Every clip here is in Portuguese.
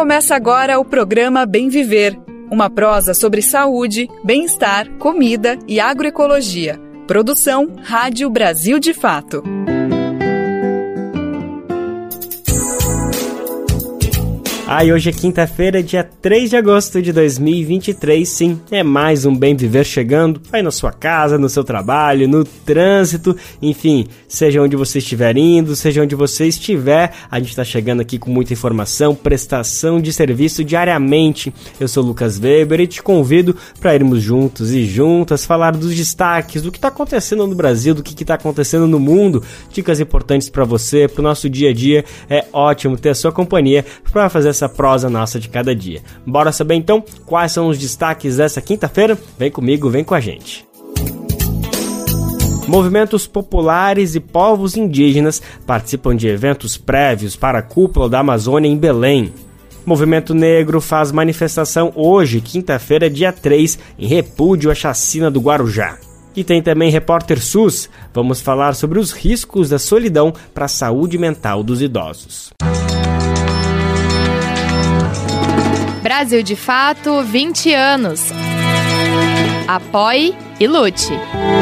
Começa agora o programa Bem Viver, uma prosa sobre saúde, bem-estar, comida e agroecologia. Produção Rádio Brasil de Fato. E hoje é quinta-feira, dia 3 de agosto de 2023, sim, é mais um Bem Viver chegando, aí na sua casa, no seu trabalho, no trânsito, enfim, seja onde você estiver indo, seja onde você estiver, a gente está chegando aqui com muita informação, prestação de serviço diariamente. Eu sou Lucas Weber e te convido para irmos juntos e juntas falar dos destaques, do que está acontecendo no Brasil, do que está acontecendo no mundo, dicas importantes para você, para o nosso dia a dia. É ótimo ter a sua companhia para fazer essa prosa nossa de cada dia. Bora saber então quais são os destaques dessa quinta-feira? Vem comigo, vem com a gente. Movimentos populares e povos indígenas participam de eventos prévios para a Cúpula da Amazônia em Belém. Movimento Negro faz manifestação hoje, quinta-feira, dia 3, em repúdio à chacina do Guarujá. E tem também Repórter SUS. Vamos falar sobre os riscos da solidão para a saúde mental dos idosos. Brasil de Fato, 20 anos. Apoie e lute.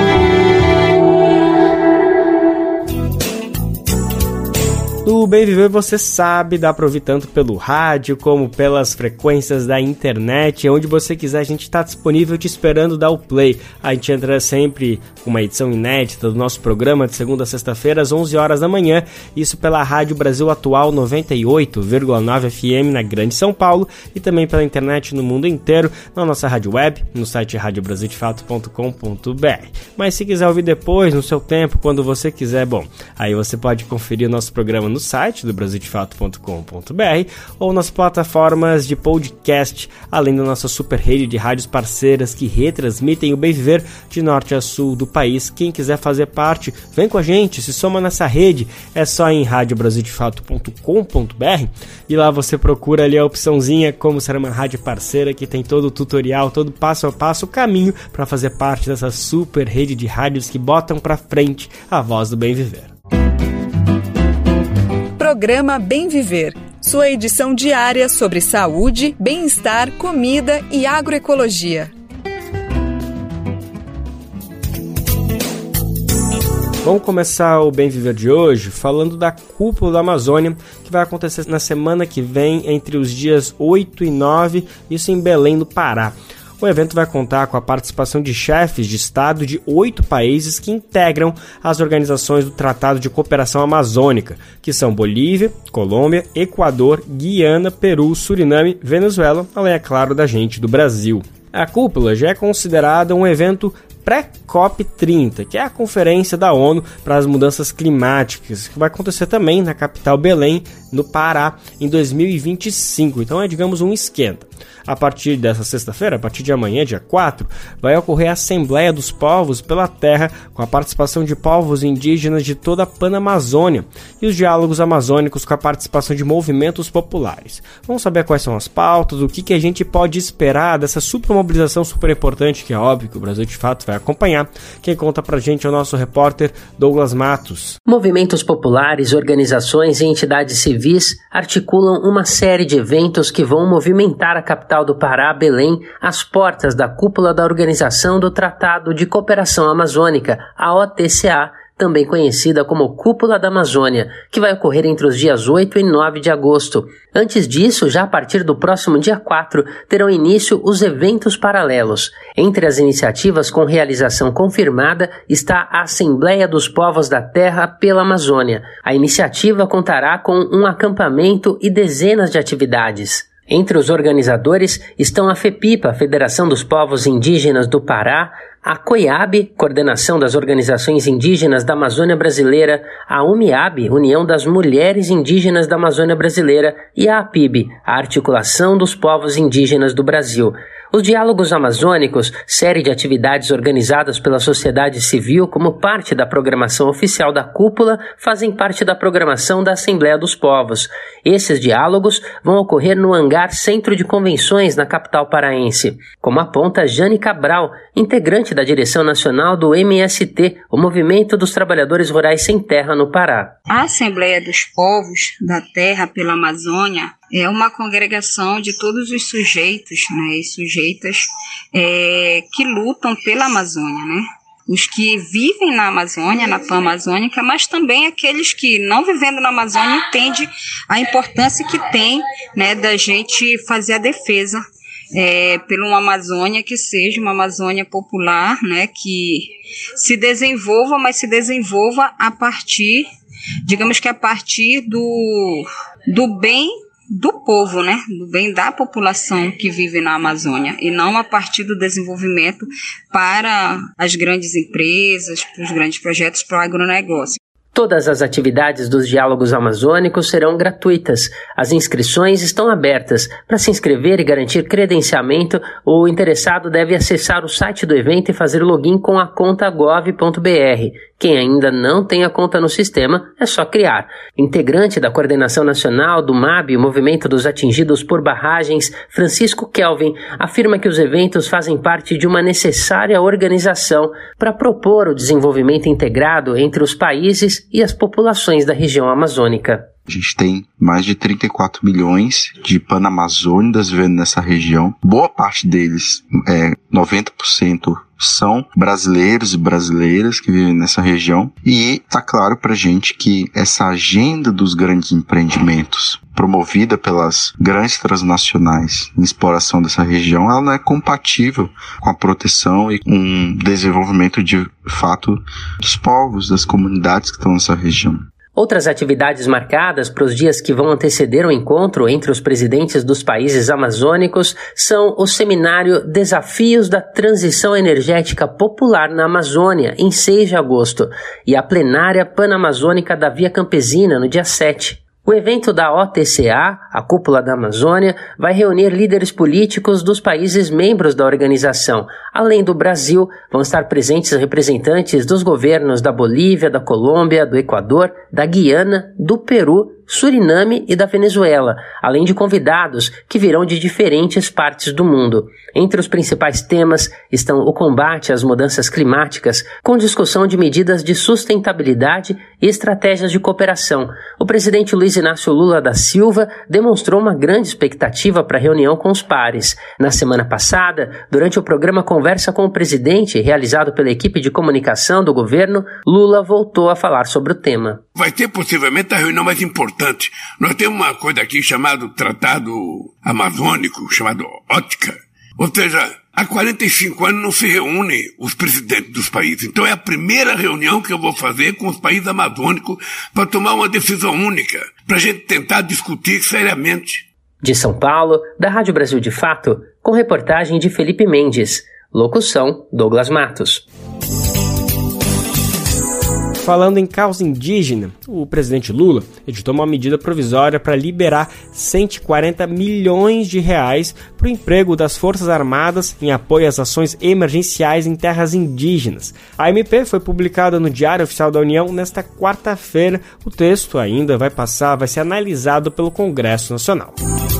No Bem Viver, você sabe, dá para ouvir tanto pelo rádio como pelas frequências da internet. Onde você quiser, a gente está disponível te esperando dar o play. A gente entra sempre com uma edição inédita do nosso programa de segunda a sexta-feira às 11 horas da manhã. Isso pela Rádio Brasil Atual 98,9 FM na Grande São Paulo e também pela internet no mundo inteiro, na nossa rádio web, no site radiobrasildefato.com.br. Mas se quiser ouvir depois, no seu tempo, quando você quiser, bom, aí você pode conferir o nosso programa no site do brasildefato.com.br ou nas plataformas de podcast, além da nossa super rede de rádios parceiras que retransmitem o Bem Viver de norte a sul do país. Quem quiser fazer parte, vem com a gente, se soma nessa rede, é só em radiobrasildefato.com.br e lá você procura ali a opçãozinha como ser uma rádio parceira que tem todo o tutorial, todo passo a passo, o caminho para fazer parte dessa super rede de rádios que botam para frente a voz do Bem Viver. Programa Bem Viver, sua edição diária sobre saúde, bem-estar, comida e agroecologia. Vamos começar o Bem Viver de hoje falando da Cúpula da Amazônia, que vai acontecer na semana que vem, entre os dias 8 e 9, isso em Belém, no Pará. O evento vai contar com a participação de chefes de Estado de 8 países que integram as organizações do Tratado de Cooperação Amazônica, que são Bolívia, Colômbia, Equador, Guiana, Peru, Suriname, Venezuela, além, é claro, da gente do Brasil. A cúpula já é considerada um evento pré-COP30, que é a Conferência da ONU para as Mudanças Climáticas, que vai acontecer também na capital Belém, no Pará, em 2025. Então é, digamos, um esquenta. A partir dessa sexta-feira, a partir de amanhã, dia 4, vai ocorrer a Assembleia dos Povos pela Terra, com a participação de povos indígenas de toda a Panamazônia e os diálogos amazônicos com a participação de movimentos populares. Vamos saber quais são as pautas, o que a gente pode esperar dessa supermobilização super importante, que é óbvio que o Brasil de Fato vai acompanhar. Quem conta pra gente é o nosso repórter Douglas Matos. Movimentos populares, organizações e entidades civis articulam uma série de eventos que vão movimentar a capital do Pará, Belém, às portas da cúpula da Organização do Tratado de Cooperação Amazônica, a OTCA, também conhecida como Cúpula da Amazônia, que vai ocorrer entre os dias 8 e 9 de agosto. Antes disso, já a partir do próximo dia 4, terão início os eventos paralelos. Entre as iniciativas com realização confirmada está a Assembleia dos Povos da Terra pela Amazônia. A iniciativa contará com um acampamento e dezenas de atividades. Entre os organizadores estão a FEPIPA, Federação dos Povos Indígenas do Pará, a COIAB, Coordenação das Organizações Indígenas da Amazônia Brasileira, a UMIAB, União das Mulheres Indígenas da Amazônia Brasileira, e a APIB, a Articulação dos Povos Indígenas do Brasil. Os Diálogos Amazônicos, série de atividades organizadas pela sociedade civil como parte da programação oficial da cúpula, fazem parte da programação da Assembleia dos Povos. Esses diálogos vão ocorrer no hangar Centro de Convenções, na capital paraense. Como aponta Jane Cabral, integrante da direção nacional do MST, o Movimento dos Trabalhadores Rurais Sem Terra no Pará. A Assembleia dos Povos da Terra pela Amazônia é uma congregação de todos os sujeitos, né, e sujeitas que lutam pela Amazônia, né? Os que vivem na Amazônia, na Pan-Amazônica, mas também aqueles que, não vivendo na Amazônia, entendem a importância que tem, né, da gente fazer a defesa pela uma Amazônia que seja uma Amazônia popular, né, que se desenvolva, mas se desenvolva a partir, digamos que a partir do bem do povo, né, do bem da população que vive na Amazônia, e não a partir do desenvolvimento para as grandes empresas, para os grandes projetos, para o agronegócio. Todas as atividades dos Diálogos Amazônicos serão gratuitas. As inscrições estão abertas. Para se inscrever e garantir credenciamento, o interessado deve acessar o site do evento e fazer login com a conta gov.br. Quem ainda não tem a conta no sistema, é só criar. Integrante da Coordenação Nacional do MAB, o Movimento dos Atingidos por Barragens, Francisco Kelvin, afirma que os eventos fazem parte de uma necessária organização para propor o desenvolvimento integrado entre os países e as populações da região amazônica. A gente tem mais de 34 milhões de panamazônidas vivendo nessa região. Boa parte deles, 90%, são brasileiros e brasileiras que vivem nessa região. E está claro para a gente que essa agenda dos grandes empreendimentos, promovida pelas grandes transnacionais em exploração dessa região, ela não é compatível com a proteção e com um desenvolvimento de fato dos povos, das comunidades que estão nessa região. Outras atividades marcadas para os dias que vão anteceder o encontro entre os presidentes dos países amazônicos são o seminário Desafios da Transição Energética Popular na Amazônia, em 6 de agosto, e a plenária Panamazônica da Via Campesina, no dia 7. O evento da OTCA, a Cúpula da Amazônia, vai reunir líderes políticos dos países membros da organização. Além do Brasil, vão estar presentes representantes dos governos da Bolívia, da Colômbia, do Equador, da Guiana, do Peru, Suriname e da Venezuela, além de convidados que virão de diferentes partes do mundo. Entre os principais temas estão o combate às mudanças climáticas, com discussão de medidas de sustentabilidade e estratégias de cooperação. O presidente Luiz Inácio Lula da Silva demonstrou uma grande expectativa para a reunião com os pares. Na semana passada, durante o programa Conversa com o Presidente, realizado pela equipe de comunicação do governo, Lula voltou a falar sobre o tema. Vai ter possivelmente a reunião mais importante. Nós temos uma coisa aqui chamada Tratado Amazônico, chamado OTCA. Ou seja, há 45 anos não se reúnem os presidentes dos países. Então é a primeira reunião que eu vou fazer com os países amazônicos para tomar uma decisão única, para a gente tentar discutir seriamente. De São Paulo, da Rádio Brasil de Fato, com reportagem de Felipe Mendes. Locução, Douglas Matos. Falando em causa indígena, o presidente Lula editou uma medida provisória para liberar 140 milhões de reais para o emprego das Forças Armadas em apoio às ações emergenciais em terras indígenas. A MP foi publicada no Diário Oficial da União nesta quarta-feira. O texto ainda vai ser analisado pelo Congresso Nacional.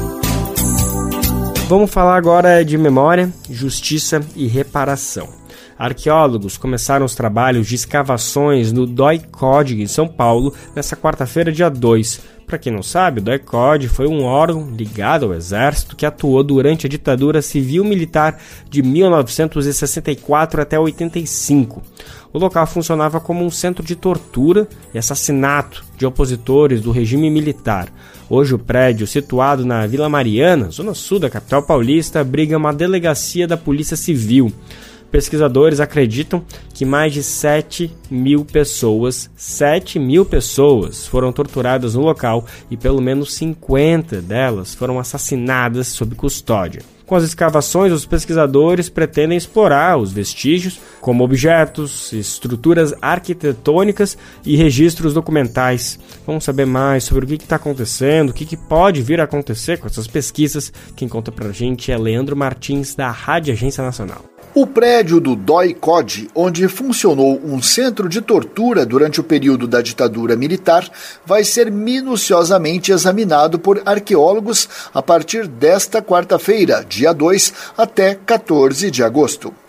Vamos falar agora de memória, justiça e reparação. Arqueólogos começaram os trabalhos de escavações no DOI-CODE, em São Paulo, nesta quarta-feira, dia 2. Para quem não sabe, o DOI-CODE foi um órgão ligado ao Exército que atuou durante a ditadura civil-militar de 1964 até 85. O local funcionava como um centro de tortura e assassinato de opositores do regime militar. Hoje o prédio, situado na Vila Mariana, zona sul da capital paulista, abriga uma delegacia da Polícia Civil. Pesquisadores acreditam que mais de 7 mil pessoas foram torturadas no local e pelo menos 50 delas foram assassinadas sob custódia. Com as escavações, os pesquisadores pretendem explorar os vestígios, como objetos, estruturas arquitetônicas e registros documentais. Vamos saber mais sobre o que está acontecendo, o que pode vir a acontecer com essas pesquisas. Quem conta pra gente é Leandro Martins, da Rádio Agência Nacional. O prédio do DOI-CODE, onde funcionou um centro de tortura durante o período da ditadura militar, vai ser minuciosamente examinado por arqueólogos a partir desta quarta-feira, dia 2, até 14 de agosto.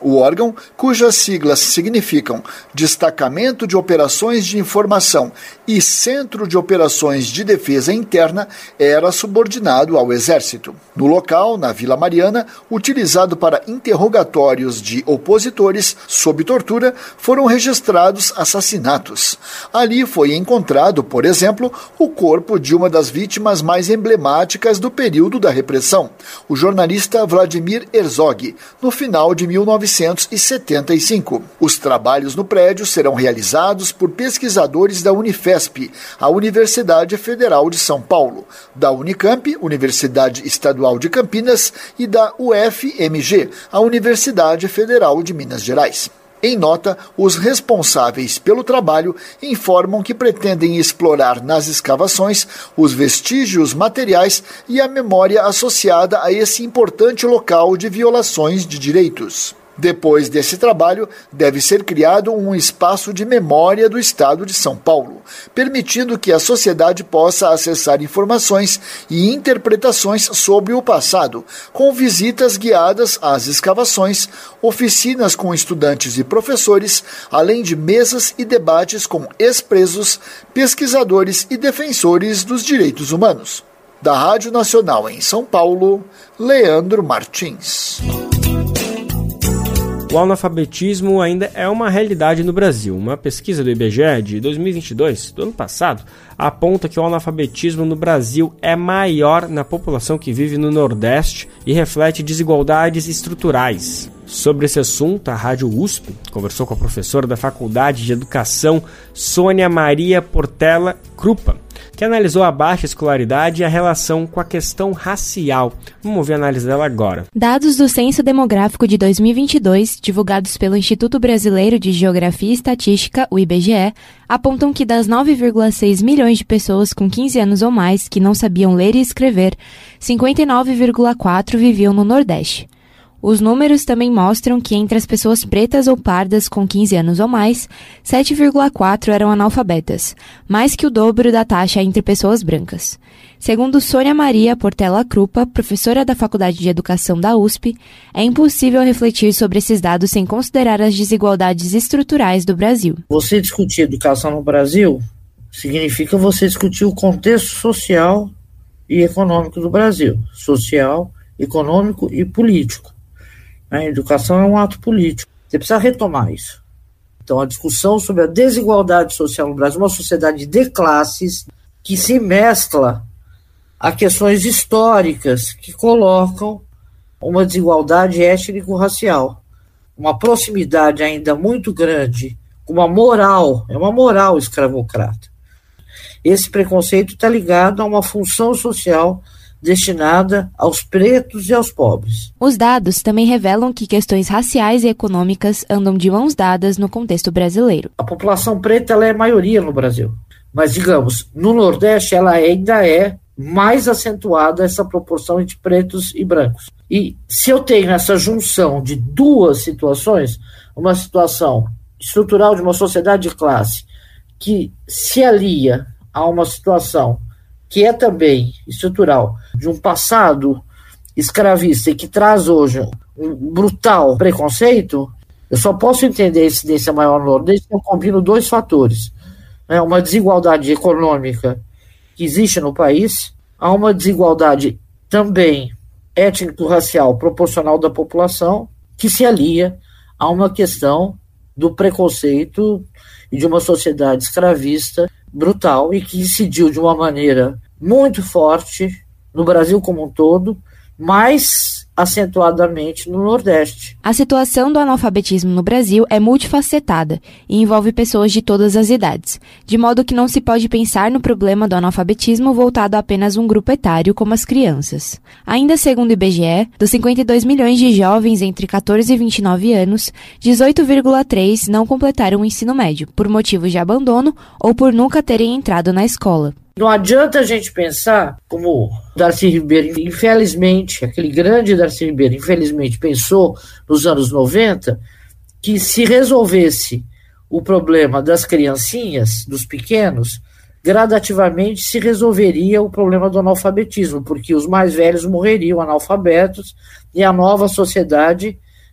O órgão, cujas siglas significam Destacamento de Operações de Informação e Centro de Operações de Defesa Interna, era subordinado ao Exército. No local, na Vila Mariana, utilizado para interrogatórios de opositores sob tortura, foram registrados assassinatos. Ali foi encontrado, por exemplo, o corpo de uma das vítimas mais emblemáticas do período da repressão, o jornalista Vladimir Herzog, no final de 1975. Os trabalhos no prédio serão realizados por pesquisadores da Unifesp, a Universidade Federal de São Paulo, da Unicamp, Universidade Estadual de Campinas, e da UFMG, a Universidade Federal de Minas Gerais. Em nota, os responsáveis pelo trabalho informam que pretendem explorar nas escavações os vestígios materiais e a memória associada a esse importante local de violações de direitos. Depois desse trabalho, deve ser criado um espaço de memória do Estado de São Paulo, permitindo que a sociedade possa acessar informações e interpretações sobre o passado, com visitas guiadas às escavações, oficinas com estudantes e professores, além de mesas e debates com ex-presos, pesquisadores e defensores dos direitos humanos. Da Rádio Nacional em São Paulo, Leandro Martins. O analfabetismo ainda é uma realidade no Brasil. Uma pesquisa do IBGE de 2022, do ano passado, aponta que o analfabetismo no Brasil é maior na população que vive no Nordeste e reflete desigualdades estruturais. Sobre esse assunto, a Rádio USP conversou com a professora da Faculdade de Educação, Sônia Maria Portela Krupa, que analisou a baixa escolaridade e a relação com a questão racial. Vamos ouvir a análise dela agora. Dados do Censo Demográfico de 2022, divulgados pelo Instituto Brasileiro de Geografia e Estatística, o IBGE, apontam que das 9,6 milhões de pessoas com 15 anos ou mais que não sabiam ler e escrever, 59,4 viviam no Nordeste. Os números também mostram que entre as pessoas pretas ou pardas com 15 anos ou mais, 7,4 eram analfabetas, mais que o dobro da taxa entre pessoas brancas. Segundo Sônia Maria Portela Krupa, professora da Faculdade de Educação da USP, é impossível refletir sobre esses dados sem considerar as desigualdades estruturais do Brasil. Você discutir educação no Brasil significa você discutir o contexto social e econômico do Brasil, social, econômico e político. A educação é um ato político. Você precisa retomar isso. Então, a discussão sobre a desigualdade social no Brasil, uma sociedade de classes que se mescla a questões históricas que colocam uma desigualdade étnico-racial, uma proximidade ainda muito grande, uma moral, é uma moral escravocrata. Esse preconceito está ligado a uma função social destinada aos pretos e aos pobres. Os dados também revelam que questões raciais e econômicas andam de mãos dadas no contexto brasileiro. A população preta ela é maioria no Brasil, mas, digamos, no Nordeste ela ainda é mais acentuada essa proporção entre pretos e brancos. E se eu tenho essa junção de duas situações, uma situação estrutural de uma sociedade de classe que se alia a uma situação que é também estrutural, de um passado escravista e que traz hoje um brutal preconceito, eu só posso entender a incidência maior no Nordeste se eu combino dois fatores. Uma desigualdade econômica que existe no país, há uma desigualdade também étnico-racial proporcional da população, que se alia a uma questão do preconceito e de uma sociedade escravista brutal e que incidiu de uma maneira muito forte no Brasil como um todo, mais acentuadamente no Nordeste. A situação do analfabetismo no Brasil é multifacetada e envolve pessoas de todas as idades, de modo que não se pode pensar no problema do analfabetismo voltado a apenas um grupo etário como as crianças. Ainda segundo o IBGE, dos 52 milhões de jovens entre 14 e 29 anos, 18,3 não completaram o ensino médio, por motivos de abandono ou por nunca terem entrado na escola. Não adianta a gente pensar, como Darcy Ribeiro, infelizmente, aquele grande Darcy Ribeiro, infelizmente, pensou nos anos 90, que se resolvesse o problema das criancinhas, dos pequenos, gradativamente se resolveria o problema do analfabetismo, porque os mais velhos morreriam analfabetos e a nova sociedade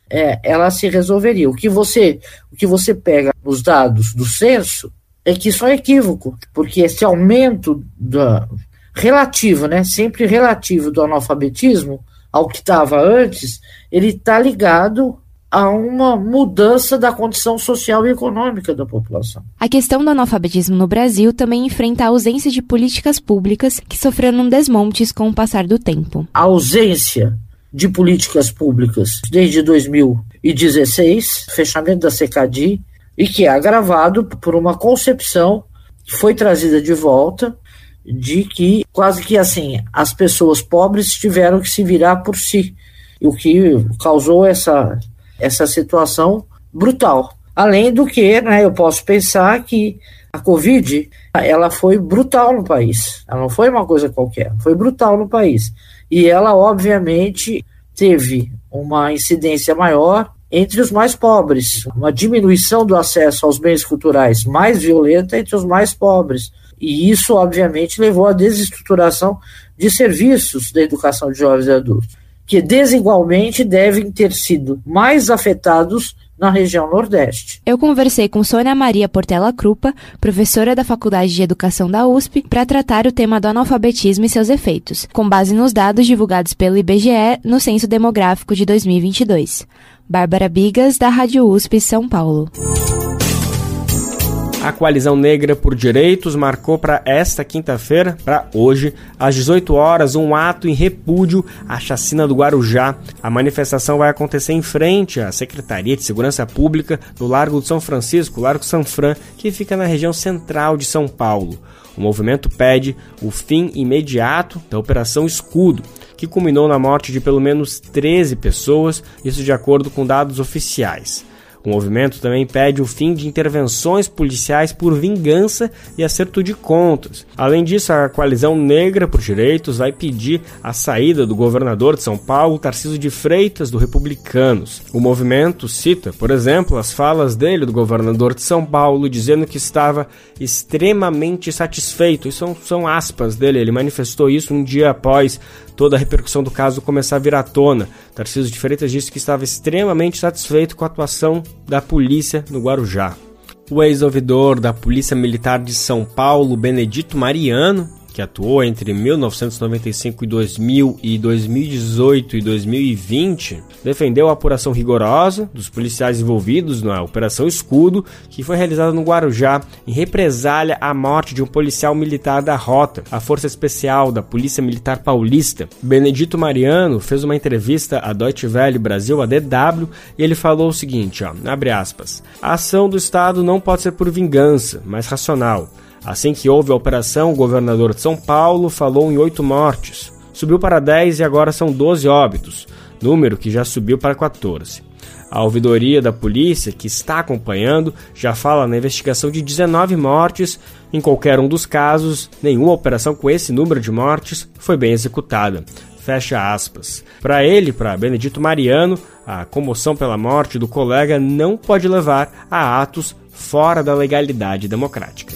ela se resolveria. O que você pega nos dados do censo é que isso é equívoco, porque esse aumento relativo, né, sempre relativo do analfabetismo ao que estava antes, ele está ligado a uma mudança da condição social e econômica da população. A questão do analfabetismo no Brasil também enfrenta a ausência de políticas públicas que sofreram desmontes com o passar do tempo. A ausência de políticas públicas desde 2016, fechamento da CECADI, e que é agravado por uma concepção que foi trazida de volta de que quase que assim as pessoas pobres tiveram que se virar por si, o que causou essa situação brutal. Além do que, né, eu posso pensar que a Covid ela foi brutal no país, ela não foi uma coisa qualquer, foi brutal no país. E ela, obviamente, teve uma incidência maior entre os mais pobres, uma diminuição do acesso aos bens culturais mais violenta entre os mais pobres. E isso, obviamente, levou à desestruturação de serviços da educação de jovens e adultos, que desigualmente devem ter sido mais afetados na região Nordeste. Eu conversei com Sônia Maria Portela Krupa, professora da Faculdade de Educação da USP, para tratar o tema do analfabetismo e seus efeitos, com base nos dados divulgados pelo IBGE no Censo Demográfico de 2022. Bárbara Bigas, da Rádio USP São Paulo. A Coalizão Negra por Direitos marcou para esta quinta-feira, para hoje, às 18 horas, um ato em repúdio à chacina do Guarujá. A manifestação vai acontecer em frente à Secretaria de Segurança Pública no Largo de São Francisco, Largo Sanfran, que fica na região central de São Paulo. O movimento pede o fim imediato da Operação Escudo, que culminou na morte de pelo menos 13 pessoas, isso de acordo com dados oficiais. O movimento também pede o fim de intervenções policiais por vingança e acerto de contas. Além disso, a Coalizão Negra por Direitos vai pedir a saída do governador de São Paulo, Tarcísio de Freitas, do Republicanos. O movimento cita, por exemplo, as falas dele, do governador de São Paulo, dizendo que estava extremamente satisfeito. Isso são aspas dele, ele manifestou isso um dia após toda a repercussão do caso começar a vir à tona. Tarcísio de Freitas disse que estava extremamente satisfeito com a atuação da polícia no Guarujá. O ex-ouvidor da Polícia Militar de São Paulo, Benedito Mariano, que atuou entre 1995 e 2000 e 2018 e 2020, defendeu a apuração rigorosa dos policiais envolvidos na Operação Escudo, que foi realizada no Guarujá em represália à morte de um policial militar da Rota, a Força Especial da Polícia Militar Paulista. Benedito Mariano fez uma entrevista à Deutsche Welle Brasil, a DW, e ele falou o seguinte, abre aspas, a ação do Estado não pode ser por vingança, mas racional. Assim que houve a operação, o governador de São Paulo falou em 8 mortes. Subiu para 10 e agora são 12 óbitos, número que já subiu para 14. A ouvidoria da polícia, que está acompanhando, já fala na investigação de 19 mortes. Em qualquer um dos casos, nenhuma operação com esse número de mortes foi bem executada. Fecha aspas. Para ele, para Benedito Mariano, a comoção pela morte do colega não pode levar a atos fora da legalidade democrática.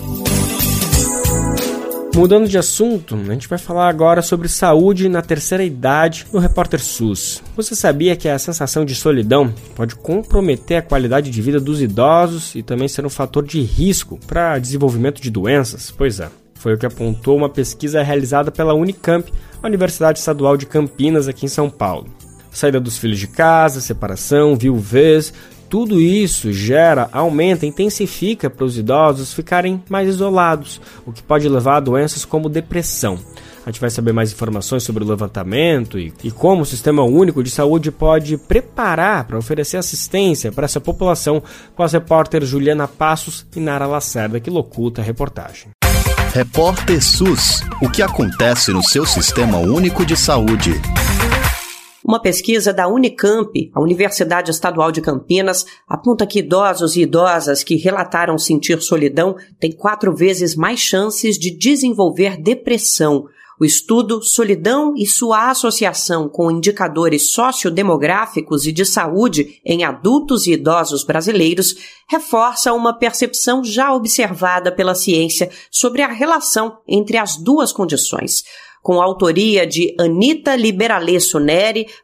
Mudando de assunto, a gente vai falar agora sobre saúde na terceira idade no Repórter SUS. Você sabia que a sensação de solidão pode comprometer a qualidade de vida dos idosos e também ser um fator de risco para desenvolvimento de doenças? Pois é, foi o que apontou uma pesquisa realizada pela Unicamp, a Universidade Estadual de Campinas, aqui em São Paulo. Saída dos filhos de casa, separação, viuvez, tudo isso aumenta, intensifica para os idosos ficarem mais isolados, o que pode levar a doenças como depressão. A gente vai saber mais informações sobre o levantamento e como o Sistema Único de Saúde pode preparar para oferecer assistência para essa população com as repórteres Juliana Passos e Nara Lacerda, que locuta a reportagem. Repórter SUS. O que acontece no seu Sistema Único de Saúde? Uma pesquisa da Unicamp, a Universidade Estadual de Campinas, aponta que idosos e idosas que relataram sentir solidão têm 4 vezes mais chances de desenvolver depressão. O estudo Solidão e sua associação com indicadores sociodemográficos e de saúde em adultos e idosos brasileiros reforça uma percepção já observada pela ciência sobre a relação entre as duas condições. Com a autoria de Anita Liberalesso Neri,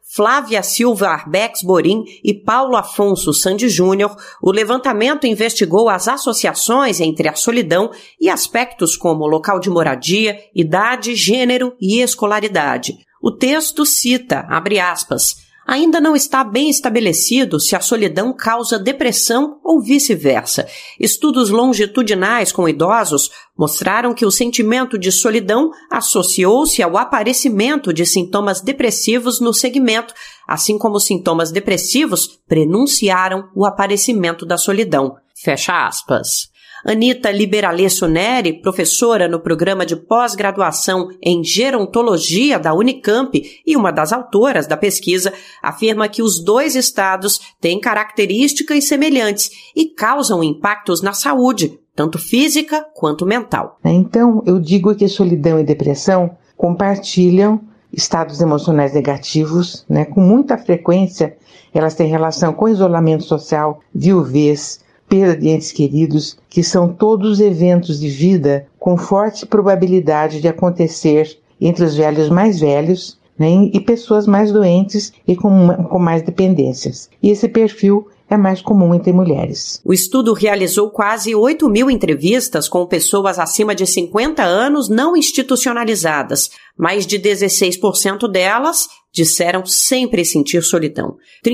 Flávia Silva Arbex Borim e Paulo Afonso Sandi Júnior, o levantamento investigou as associações entre a solidão e aspectos como local de moradia, idade, gênero e escolaridade. O texto cita, abre aspas, ainda não está bem estabelecido se a solidão causa depressão ou vice-versa. Estudos longitudinais com idosos mostraram que o sentimento de solidão associou-se ao aparecimento de sintomas depressivos no segmento, assim como sintomas depressivos prenunciaram o aparecimento da solidão. Fecha aspas. Anita Liberalesso Neri, professora no programa de pós-graduação em gerontologia da Unicamp e uma das autoras da pesquisa, afirma que os dois estados têm características semelhantes e causam impactos na saúde, tanto física quanto mental. Então, eu digo que solidão e depressão compartilham estados emocionais negativos, com muita frequência elas têm relação com isolamento social, viuvez, perda de entes queridos, que são todos eventos de vida com forte probabilidade de acontecer entre os velhos mais velhos, e pessoas mais doentes e com mais dependências. E esse perfil é mais comum entre mulheres. O estudo realizou quase 8.000 entrevistas com pessoas acima de 50 anos não institucionalizadas. Mais de 16% delas disseram sempre sentir solidão.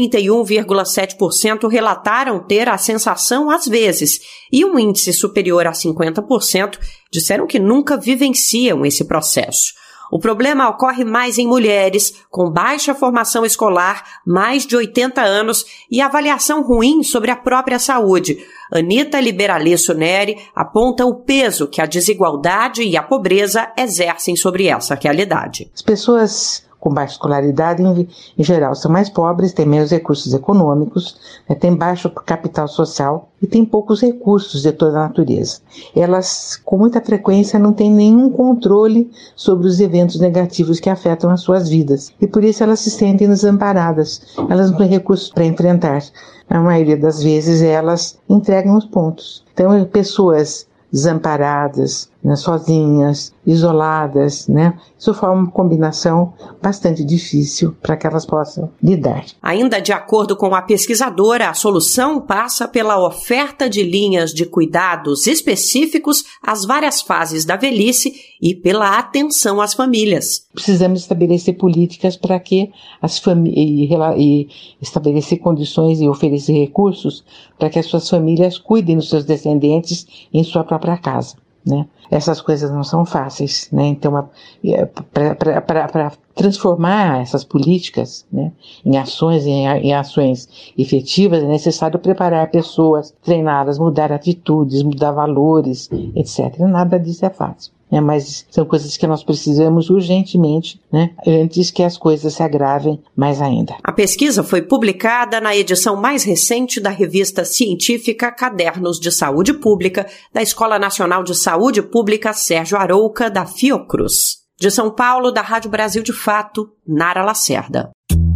31,7% relataram ter a sensação às vezes, e um índice superior a 50% disseram que nunca vivenciam esse processo. O problema ocorre mais em mulheres, com baixa formação escolar, mais de 80 anos e avaliação ruim sobre a própria saúde. Anita Liberalesso Neri aponta o peso que a desigualdade e a pobreza exercem sobre essa realidade. As pessoas com baixa escolaridade, em geral, são mais pobres, têm menos recursos econômicos, têm baixo capital social e têm poucos recursos de toda a natureza. Elas, com muita frequência, não têm nenhum controle sobre os eventos negativos que afetam as suas vidas. E por isso elas se sentem desamparadas. Elas não têm recursos para enfrentar. Na maioria das vezes, elas entregam os pontos. Então, pessoas desamparadas, sozinhas, isoladas, Isso forma uma combinação bastante difícil para que elas possam lidar. Ainda de acordo com a pesquisadora, a solução passa pela oferta de linhas de cuidados específicos às várias fases da velhice e pela atenção às famílias. Precisamos estabelecer políticas para que as famílias e estabelecer condições e oferecer recursos para que as suas famílias cuidem dos seus descendentes em sua própria casa. Essas coisas não são fáceis, Então, para transformar essas políticas, em ações efetivas, é necessário preparar pessoas, treiná-las, mudar atitudes, mudar valores, etc. Nada disso é fácil. Mas são coisas que nós precisamos urgentemente, antes que as coisas se agravem mais ainda. A pesquisa foi publicada na edição mais recente da revista científica Cadernos de Saúde Pública, da Escola Nacional de Saúde Pública Sérgio Arouca, da Fiocruz. De São Paulo, da Rádio Brasil de Fato, Nara Lacerda.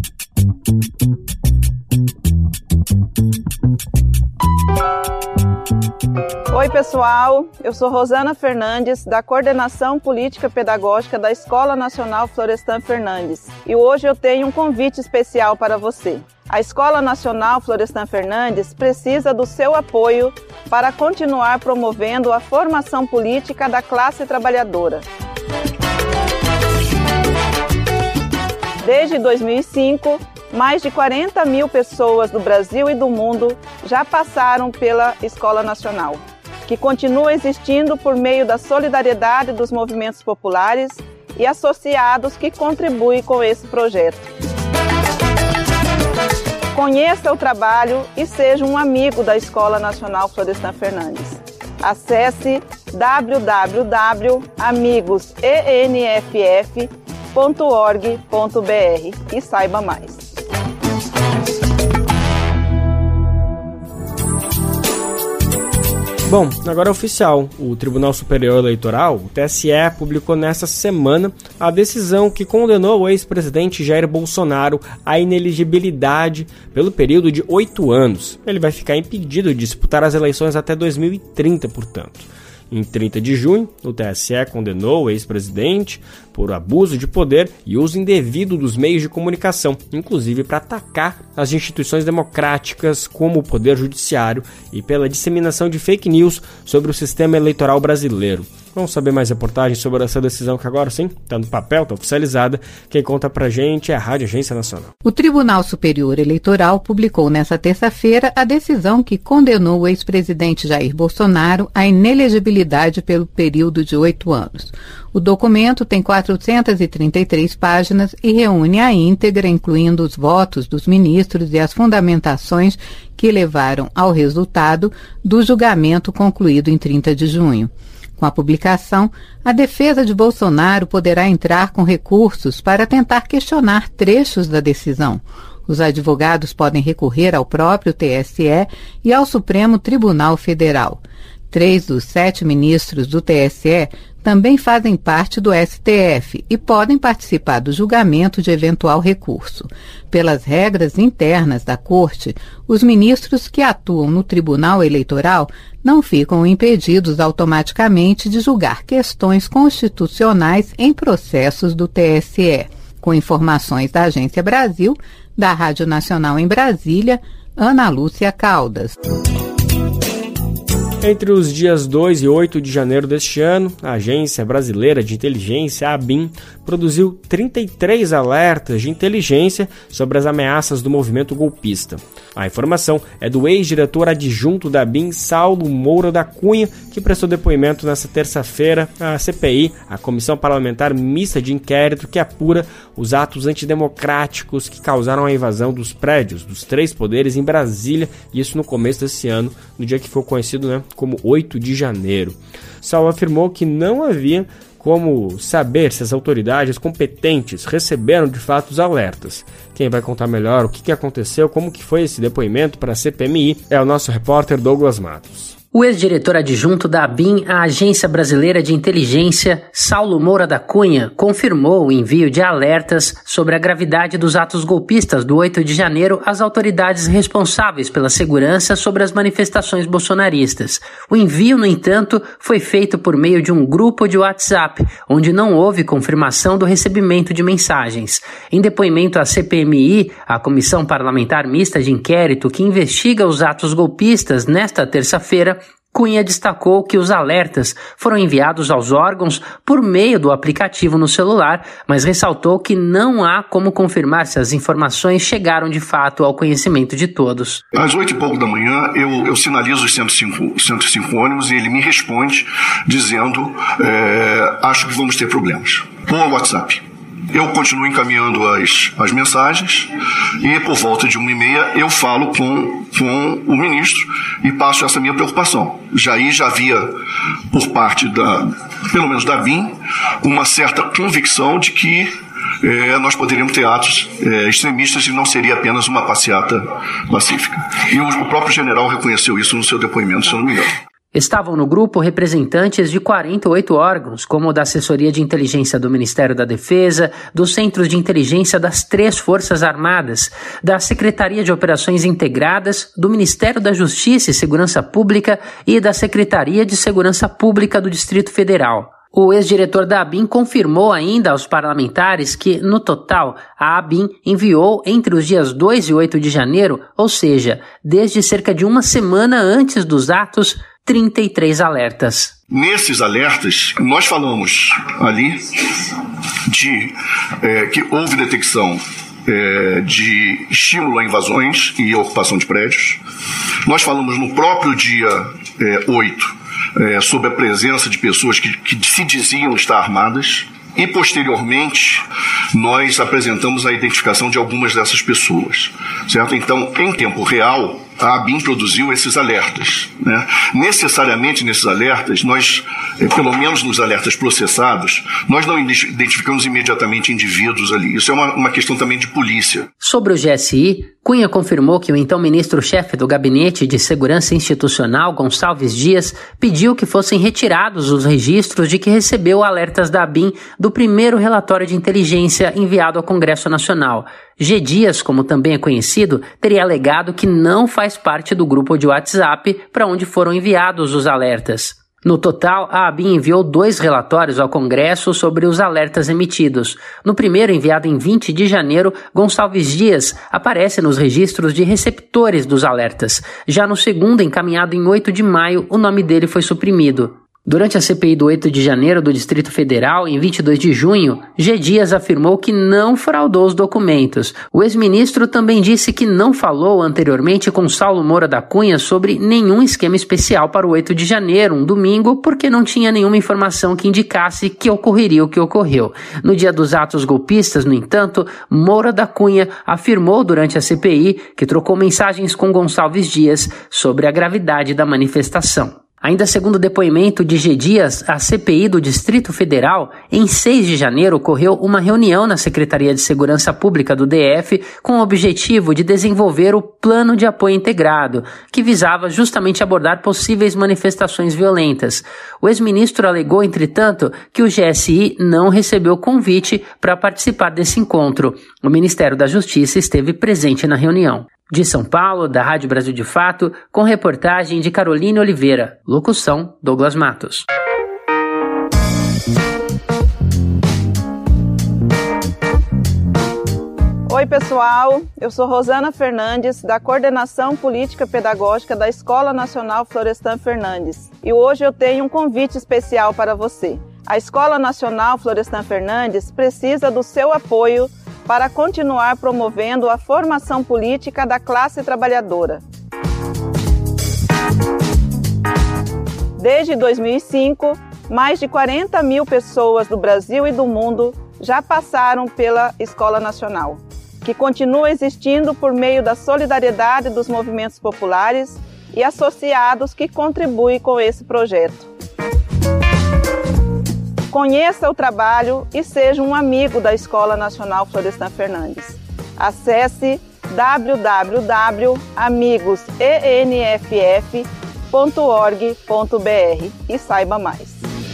Oi pessoal, eu sou Rosana Fernandes, da Coordenação Política Pedagógica da Escola Nacional Florestan Fernandes, e hoje eu tenho um convite especial para você. A Escola Nacional Florestan Fernandes precisa do seu apoio para continuar promovendo a formação política da classe trabalhadora. Desde 2005, mais de 40 mil pessoas do Brasil e do mundo já passaram pela Escola Nacional, que continua existindo por meio da solidariedade dos movimentos populares e associados que contribuem com esse projeto. Conheça o trabalho e seja um amigo da Escola Nacional Florestan Fernandes. Acesse www.amigosenff.org.br e saiba mais. Bom, agora é oficial. O Tribunal Superior Eleitoral, o TSE, publicou nesta semana a decisão que condenou o ex-presidente Jair Bolsonaro à inelegibilidade pelo período de 8 anos. Ele vai ficar impedido de disputar as eleições até 2030, portanto. Em 30 de junho, o TSE condenou o ex-presidente por abuso de poder e uso indevido dos meios de comunicação, inclusive para atacar as instituições democráticas como o Poder Judiciário e pela disseminação de fake news sobre o sistema eleitoral brasileiro. Vamos saber mais reportagens sobre essa decisão que agora sim está no papel, está oficializada. Quem conta pra gente é a Rádio Agência Nacional. O Tribunal Superior Eleitoral publicou nesta terça-feira a decisão que condenou o ex-presidente Jair Bolsonaro à inelegibilidade pelo período de 8 anos. O documento tem 433 páginas e reúne a íntegra, incluindo os votos dos ministros e as fundamentações que levaram ao resultado do julgamento concluído em 30 de junho. Com a publicação, a defesa de Bolsonaro poderá entrar com recursos para tentar questionar trechos da decisão. Os advogados podem recorrer ao próprio TSE e ao Supremo Tribunal Federal. 3 dos 7 ministros do TSE também fazem parte do STF e podem participar do julgamento de eventual recurso. Pelas regras internas da Corte, os ministros que atuam no Tribunal Eleitoral não ficam impedidos automaticamente de julgar questões constitucionais em processos do TSE. Com informações da Agência Brasil, da Rádio Nacional em Brasília, Ana Lúcia Caldas. Entre os dias 2 e 8 de janeiro deste ano, a Agência Brasileira de Inteligência, a ABIN, produziu 33 alertas de inteligência sobre as ameaças do movimento golpista. A informação é do ex-diretor adjunto da ABIN, Saulo Moura da Cunha, que prestou depoimento nesta terça-feira à CPI, a Comissão Parlamentar Mista de Inquérito, que apura os atos antidemocráticos que causaram a invasão dos prédios dos 3 poderes em Brasília, e isso no começo desse ano, no dia que foi conhecido, como 8 de janeiro. Saulo afirmou que não havia como saber se as autoridades competentes receberam de fato os alertas. Quem vai contar melhor o que aconteceu, como que foi esse depoimento para a CPMI, é o nosso repórter Douglas Matos. O ex-diretor adjunto da ABIN, a Agência Brasileira de Inteligência, Saulo Moura da Cunha, confirmou o envio de alertas sobre a gravidade dos atos golpistas do 8 de janeiro às autoridades responsáveis pela segurança sobre as manifestações bolsonaristas. O envio, no entanto, foi feito por meio de um grupo de WhatsApp, onde não houve confirmação do recebimento de mensagens. Em depoimento à CPMI, a Comissão Parlamentar Mista de Inquérito, que investiga os atos golpistas nesta terça-feira, Cunha destacou que os alertas foram enviados aos órgãos por meio do aplicativo no celular, mas ressaltou que não há como confirmar se as informações chegaram de fato ao conhecimento de todos. Às 8 e pouco da manhã, eu sinalizo os 105 ônibus e ele me responde dizendo, acho que vamos ter problemas. Por WhatsApp. Eu continuo encaminhando as mensagens e por volta de 1h30 eu falo com o ministro e passo essa minha preocupação. Já havia por parte pelo menos da BIM, uma certa convicção de que nós poderíamos ter atos extremistas e não seria apenas uma passeata pacífica. E o próprio general reconheceu isso no seu depoimento, se eu não me engano. Estavam no grupo representantes de 48 órgãos, como o da Assessoria de Inteligência do Ministério da Defesa, dos Centros de Inteligência das 3 Forças Armadas, da Secretaria de Operações Integradas, do Ministério da Justiça e Segurança Pública e da Secretaria de Segurança Pública do Distrito Federal. O ex-diretor da ABIN confirmou ainda aos parlamentares que, no total, a ABIN enviou entre os dias 2 e 8 de janeiro, ou seja, desde cerca de uma semana antes dos atos, 33 alertas. Nesses alertas, nós falamos ali de que houve detecção de estímulo a invasões e ocupação de prédios. Nós falamos no próprio dia 8 sobre a presença de pessoas que se diziam estar armadas. E, posteriormente, nós apresentamos a identificação de algumas dessas pessoas, certo? Então, em tempo real, a ABIN produziu esses alertas, né? Necessariamente, nesses alertas, nós, pelo menos nos alertas processados, nós não identificamos imediatamente indivíduos ali. Isso é uma questão também de polícia. Sobre o GSI, Cunha confirmou que o então ministro-chefe do Gabinete de Segurança Institucional, Gonçalves Dias, pediu que fossem retirados os registros de que recebeu alertas da ABIN do primeiro relatório de inteligência enviado ao Congresso Nacional. G. Dias, como também é conhecido, teria alegado que não faz parte do grupo de WhatsApp para onde foram enviados os alertas. No total, a ABIN enviou 2 relatórios ao Congresso sobre os alertas emitidos. No primeiro, enviado em 20 de janeiro, Gonçalves Dias aparece nos registros de receptores dos alertas. Já no segundo, encaminhado em 8 de maio, o nome dele foi suprimido. Durante a CPI do 8 de janeiro do Distrito Federal, em 22 de junho, G. Dias afirmou que não fraudou os documentos. O ex-ministro também disse que não falou anteriormente com Saulo Moura da Cunha sobre nenhum esquema especial para o 8 de janeiro, um domingo, porque não tinha nenhuma informação que indicasse que ocorreria o que ocorreu. No dia dos atos golpistas, no entanto, Moura da Cunha afirmou durante a CPI que trocou mensagens com Gonçalves Dias sobre a gravidade da manifestação. Ainda segundo o depoimento de G. Dias, a CPI do Distrito Federal, em 6 de janeiro ocorreu uma reunião na Secretaria de Segurança Pública do DF com o objetivo de desenvolver o Plano de Apoio Integrado, que visava justamente abordar possíveis manifestações violentas. O ex-ministro alegou, entretanto, que o GSI não recebeu convite para participar desse encontro. O Ministério da Justiça esteve presente na reunião. De São Paulo, da Rádio Brasil de Fato, com reportagem de Caroline Oliveira. Locução, Douglas Matos. Oi, pessoal. Eu sou Rosana Fernandes, da Coordenação Política Pedagógica da Escola Nacional Florestan Fernandes. E hoje eu tenho um convite especial para você. A Escola Nacional Florestan Fernandes precisa do seu apoio para continuar promovendo a formação política da classe trabalhadora. Desde 2005, mais de 40 mil pessoas do Brasil e do mundo já passaram pela Escola Nacional, que continua existindo por meio da solidariedade dos movimentos populares e associados que contribuem com esse projeto. Conheça o trabalho e seja um amigo da Escola Nacional Florestan Fernandes. Acesse www.amigosenff.org.br e saiba mais.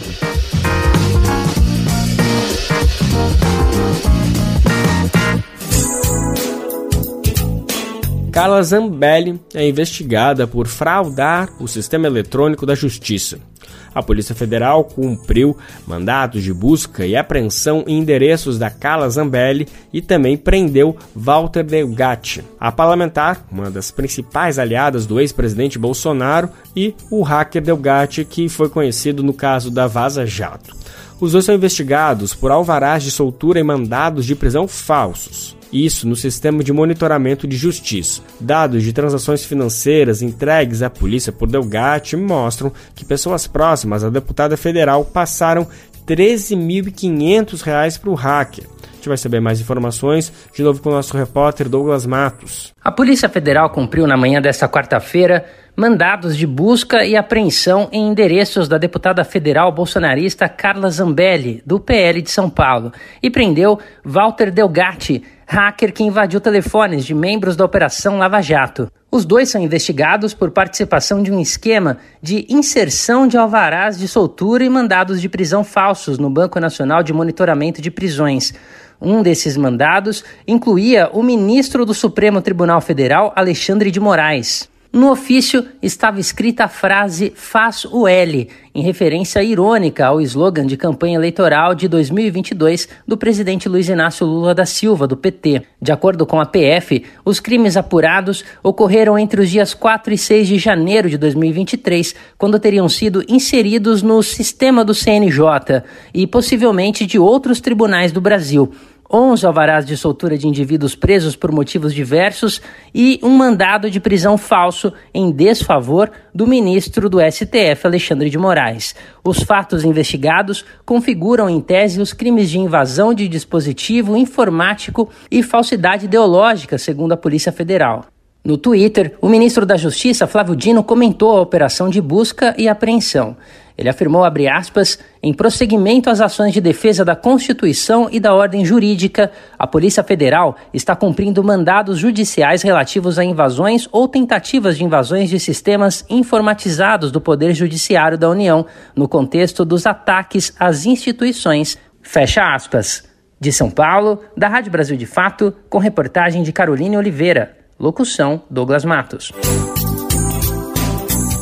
Carla Zambelli é investigada por fraudar o sistema eletrônico da Justiça. A Polícia Federal cumpriu mandados de busca e apreensão em endereços da Carla Zambelli e também prendeu Walter Delgatti, a parlamentar, uma das principais aliadas do ex-presidente Bolsonaro, e o hacker Delgatti, que foi conhecido no caso da Vaza Jato. Os dois são investigados por alvarás de soltura e mandados de prisão falsos. Isso no sistema de monitoramento de justiça. Dados de transações financeiras entregues à polícia por Delgatti mostram que pessoas próximas à deputada federal passaram R$ 13.500 para o hacker. A gente vai saber mais informações de novo com o nosso repórter Douglas Matos. A Polícia Federal cumpriu na manhã desta quarta-feira mandados de busca e apreensão em endereços da deputada federal bolsonarista Carla Zambelli, do PL de São Paulo, e prendeu Walter Delgatti, hacker que invadiu telefones de membros da Operação Lava Jato. Os dois são investigados por participação de um esquema de inserção de alvarás de soltura e mandados de prisão falsos no Banco Nacional de Monitoramento de Prisões. Um desses mandados incluía o ministro do Supremo Tribunal Federal, Alexandre de Moraes. No ofício estava escrita a frase "Faz o L", em referência irônica ao slogan de campanha eleitoral de 2022 do presidente Luiz Inácio Lula da Silva, do PT. De acordo com a PF, os crimes apurados ocorreram entre os dias 4 e 6 de janeiro de 2023, quando teriam sido inseridos no sistema do CNJ e possivelmente de outros tribunais do Brasil. 11 alvarás de soltura de indivíduos presos por motivos diversos e um mandado de prisão falso em desfavor do ministro do STF, Alexandre de Moraes. Os fatos investigados configuram em tese os crimes de invasão de dispositivo informático e falsidade ideológica, segundo a Polícia Federal. No Twitter, o ministro da Justiça, Flávio Dino, comentou a operação de busca e apreensão. Ele afirmou, abre aspas, em prosseguimento às ações de defesa da Constituição e da ordem jurídica, a Polícia Federal está cumprindo mandados judiciais relativos a invasões ou tentativas de invasões de sistemas informatizados do Poder Judiciário da União, no contexto dos ataques às instituições. Fecha aspas. De São Paulo, da Rádio Brasil de Fato, com reportagem de Caroline Oliveira. Locução, Douglas Matos.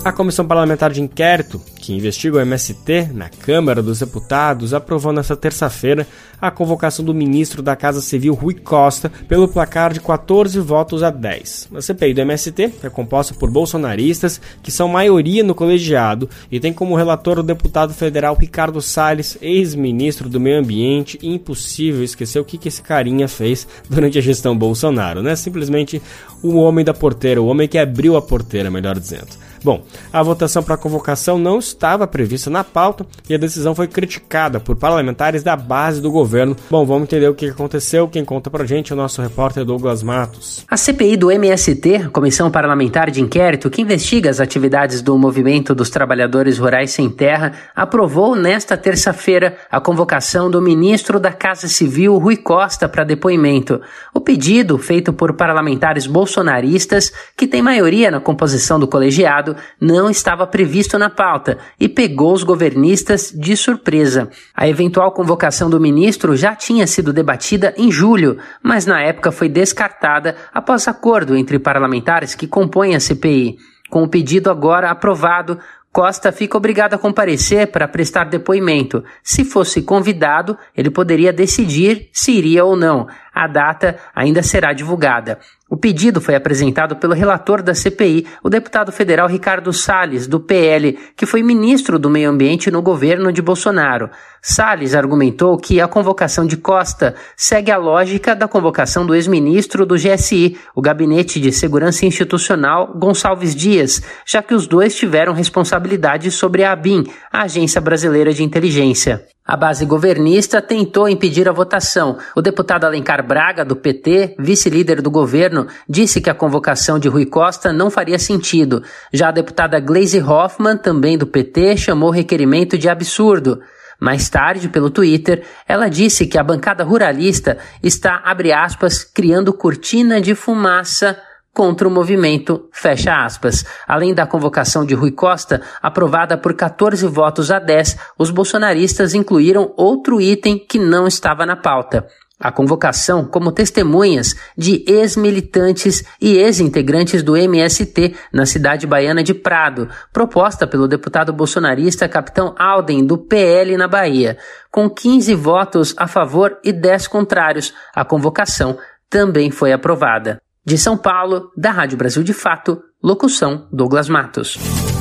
A Comissão Parlamentar de Inquérito, que investiga o MST na Câmara dos Deputados, aprovou nesta terça-feira a convocação do ministro da Casa Civil, Rui Costa, pelo placar de 14 votos a 10. A CPI do MST é composta por bolsonaristas, que são maioria no colegiado, e tem como relator o deputado federal Ricardo Salles, ex-ministro do Meio Ambiente. Impossível esquecer o que esse carinha fez durante a gestão Bolsonaro, né? Simplesmente o homem da porteira, o homem que abriu a porteira, melhor dizendo. Bom, a votação para a convocação não estava prevista na pauta e a decisão foi criticada por parlamentares da base do governo. Bom, vamos entender o que aconteceu. Quem conta pra gente é o nosso repórter Douglas Matos. A CPI do MST, Comissão Parlamentar de Inquérito, que investiga as atividades do Movimento dos Trabalhadores Rurais Sem Terra, aprovou nesta terça-feira a convocação do ministro da Casa Civil, Rui Costa, para depoimento. O pedido, feito por parlamentares bolsonaristas, que tem maioria na composição do colegiado, não estava previsto na pauta e pegou os governistas de surpresa. A eventual convocação do ministro já tinha sido debatida em julho, mas na época foi descartada após acordo entre parlamentares que compõem a CPI. Com o pedido agora aprovado, Costa fica obrigado a comparecer para prestar depoimento. Se fosse convidado, ele poderia decidir se iria ou não. A data ainda será divulgada. O pedido foi apresentado pelo relator da CPI, o deputado federal Ricardo Salles, do PL, que foi ministro do Meio Ambiente no governo de Bolsonaro. Salles argumentou que a convocação de Costa segue a lógica da convocação do ex-ministro do GSI, o Gabinete de Segurança Institucional, Gonçalves Dias, já que os dois tiveram responsabilidade sobre a ABIN, a Agência Brasileira de Inteligência. A base governista tentou impedir a votação. O deputado Alencar Braga, do PT, vice-líder do governo, disse que a convocação de Rui Costa não faria sentido. Já a deputada Gleisi Hoffmann, também do PT, chamou o requerimento de absurdo. Mais tarde, pelo Twitter, ela disse que a bancada ruralista está, abre aspas, criando cortina de fumaça contra o movimento, fecha aspas. Além da convocação de Rui Costa, aprovada por 14 votos a 10, os bolsonaristas incluíram outro item que não estava na pauta: a convocação como testemunhas de ex-militantes e ex-integrantes do MST na cidade baiana de Prado, proposta pelo deputado bolsonarista Capitão Alden, do PL na Bahia. Com 15 votos a favor e 10 contrários, a convocação também foi aprovada. De São Paulo, da Rádio Brasil de Fato, locução Douglas Matos.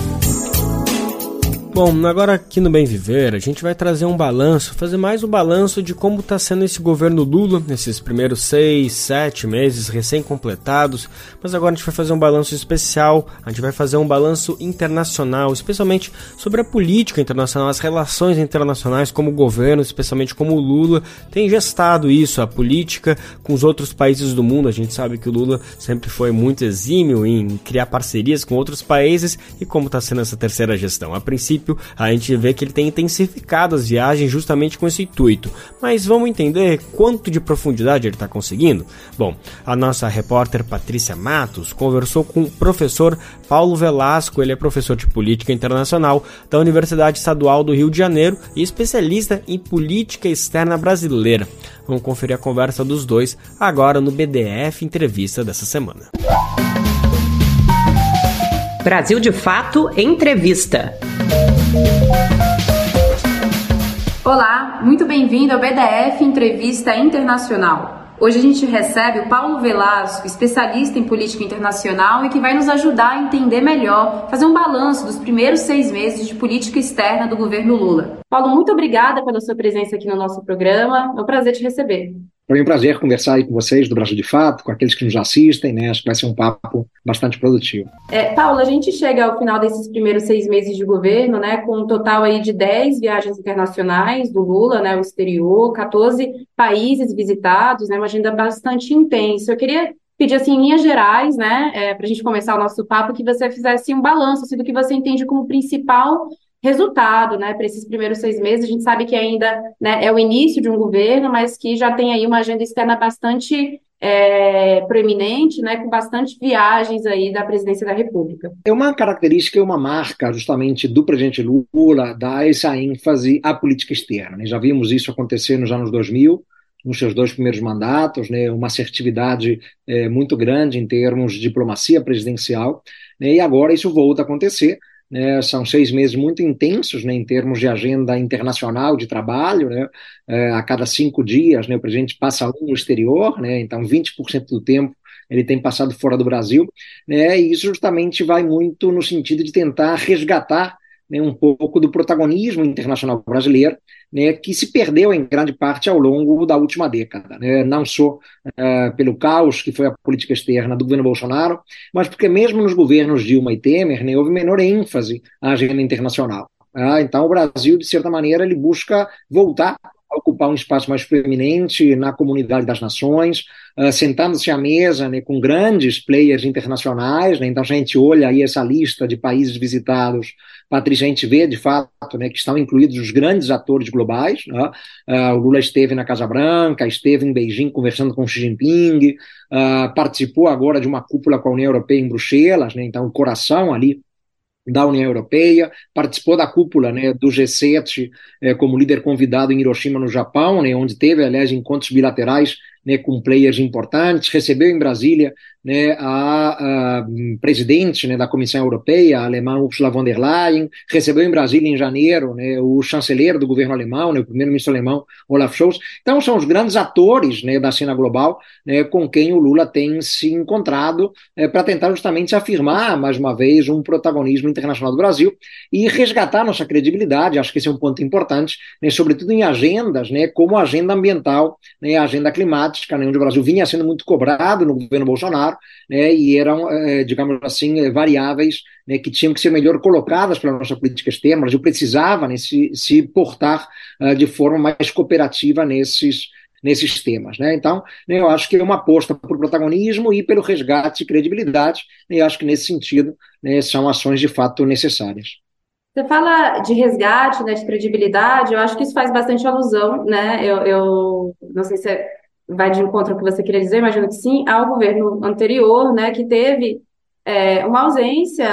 Bom, agora aqui no Bem Viver, a gente vai trazer um balanço, fazer mais um balanço de como está sendo esse governo Lula nesses primeiros 6, 7 meses recém-completados, mas agora a gente vai fazer um balanço especial, a gente vai fazer um balanço internacional, especialmente sobre a política internacional, as relações internacionais, como o governo, especialmente como o Lula, tem gestado isso, a política com os outros países do mundo. A gente sabe que o Lula sempre foi muito exímio em criar parcerias com outros países, e como está sendo essa terceira gestão. A princípio, a gente vê que ele tem intensificado as viagens justamente com esse intuito. Mas vamos entender quanto de profundidade ele está conseguindo? Bom, a nossa repórter Patrícia Matos conversou com o professor Paulo Velasco. Ele é professor de Política Internacional da Universidade Estadual do Rio de Janeiro e especialista em política externa brasileira. Vamos conferir a conversa dos dois agora no BDF Entrevista dessa semana. Brasil de Fato Entrevista. Olá, muito bem-vindo ao BDF Entrevista Internacional. Hoje a gente recebe o Paulo Velasco, especialista em política internacional e que vai nos ajudar a entender melhor, fazer um balanço dos primeiros 6 meses de política externa do governo Lula. Paulo, muito obrigada pela sua presença aqui no nosso programa. É um prazer te receber. Foi um prazer conversar aí com vocês do Brasil de Fato, com aqueles que nos assistem, né? Acho que vai ser um papo bastante produtivo. Paulo, a gente chega ao final desses primeiros 6 meses de governo, né, com um total aí de 10 viagens internacionais do Lula, né, ao exterior, 14 países visitados, né, uma agenda bastante intensa. Eu queria pedir, assim, em linhas gerais, né, para a gente começar o nosso papo, que você fizesse um balanço assim, do que você entende como principal resultado, né, para esses primeiros 6 meses. A gente sabe que ainda, né, é o início de um governo, mas que já tem aí uma agenda externa bastante proeminente, né, com bastante viagens aí da presidência da República. É uma característica e uma marca justamente do presidente Lula dar essa ênfase à política externa, né? Já vimos isso acontecer nos anos 2000, nos seus 2 primeiros mandatos, né, uma assertividade muito grande em termos de diplomacia presidencial, né, e agora isso volta a acontecer, né? São 6 meses muito intensos, né, em termos de agenda internacional de trabalho, né? A cada 5 dias, né, o presidente passa no exterior, né? Então 20% do tempo ele tem passado fora do Brasil, né? E isso justamente vai muito no sentido de tentar resgatar, né, um pouco do protagonismo internacional brasileiro, né, que se perdeu em grande parte ao longo da última década, né, não só pelo caos que foi a política externa do governo Bolsonaro, mas porque mesmo nos governos Dilma e Temer, né, houve menor ênfase à agenda internacional. Então o Brasil, de certa maneira, ele busca voltar a ocupar um espaço mais preeminente na comunidade das nações, sentando-se à mesa, né, com grandes players internacionais, né? Então, se a gente olha aí essa lista de países visitados, Patrícia, a gente vê, de fato, né, que estão incluídos os grandes atores globais, né? O Lula esteve na Casa Branca, esteve em Beijing conversando com Xi Jinping, participou agora de uma cúpula com a União Europeia em Bruxelas, né? Então, o coração ali da União Europeia, participou da cúpula, né, do G7 como líder convidado em Hiroshima, no Japão, né, onde teve, aliás, encontros bilaterais, né, com players importantes, recebeu em Brasília, né, a presidente, né, da Comissão Europeia, a alemã Ursula von der Leyen, recebeu em Brasília em janeiro, né, o chanceler do governo alemão, né, o primeiro-ministro alemão Olaf Scholz. Então são os grandes atores, né, da cena global, né, com quem o Lula tem se encontrado para tentar justamente afirmar mais uma vez um protagonismo internacional do Brasil e resgatar nossa credibilidade. Acho que esse é um ponto importante, né, sobretudo em agendas, né, como a agenda ambiental, né, a agenda climática, né, onde o Brasil vinha sendo muito cobrado no governo Bolsonaro, né, e eram, digamos assim, variáveis, né, que tinham que ser melhor colocadas pela nossa política externa. O Brasil precisava, né, se portar de forma mais cooperativa nesses temas, né? Então, né, eu acho que é uma aposta por protagonismo e pelo resgate de credibilidade, e acho que nesse sentido, né, são ações de fato necessárias. Você fala de resgate, né, de credibilidade, eu acho que isso faz bastante alusão, né? Eu não sei se vai de encontro ao que você queria dizer, imagino que sim, ao governo anterior, né, que teve uma ausência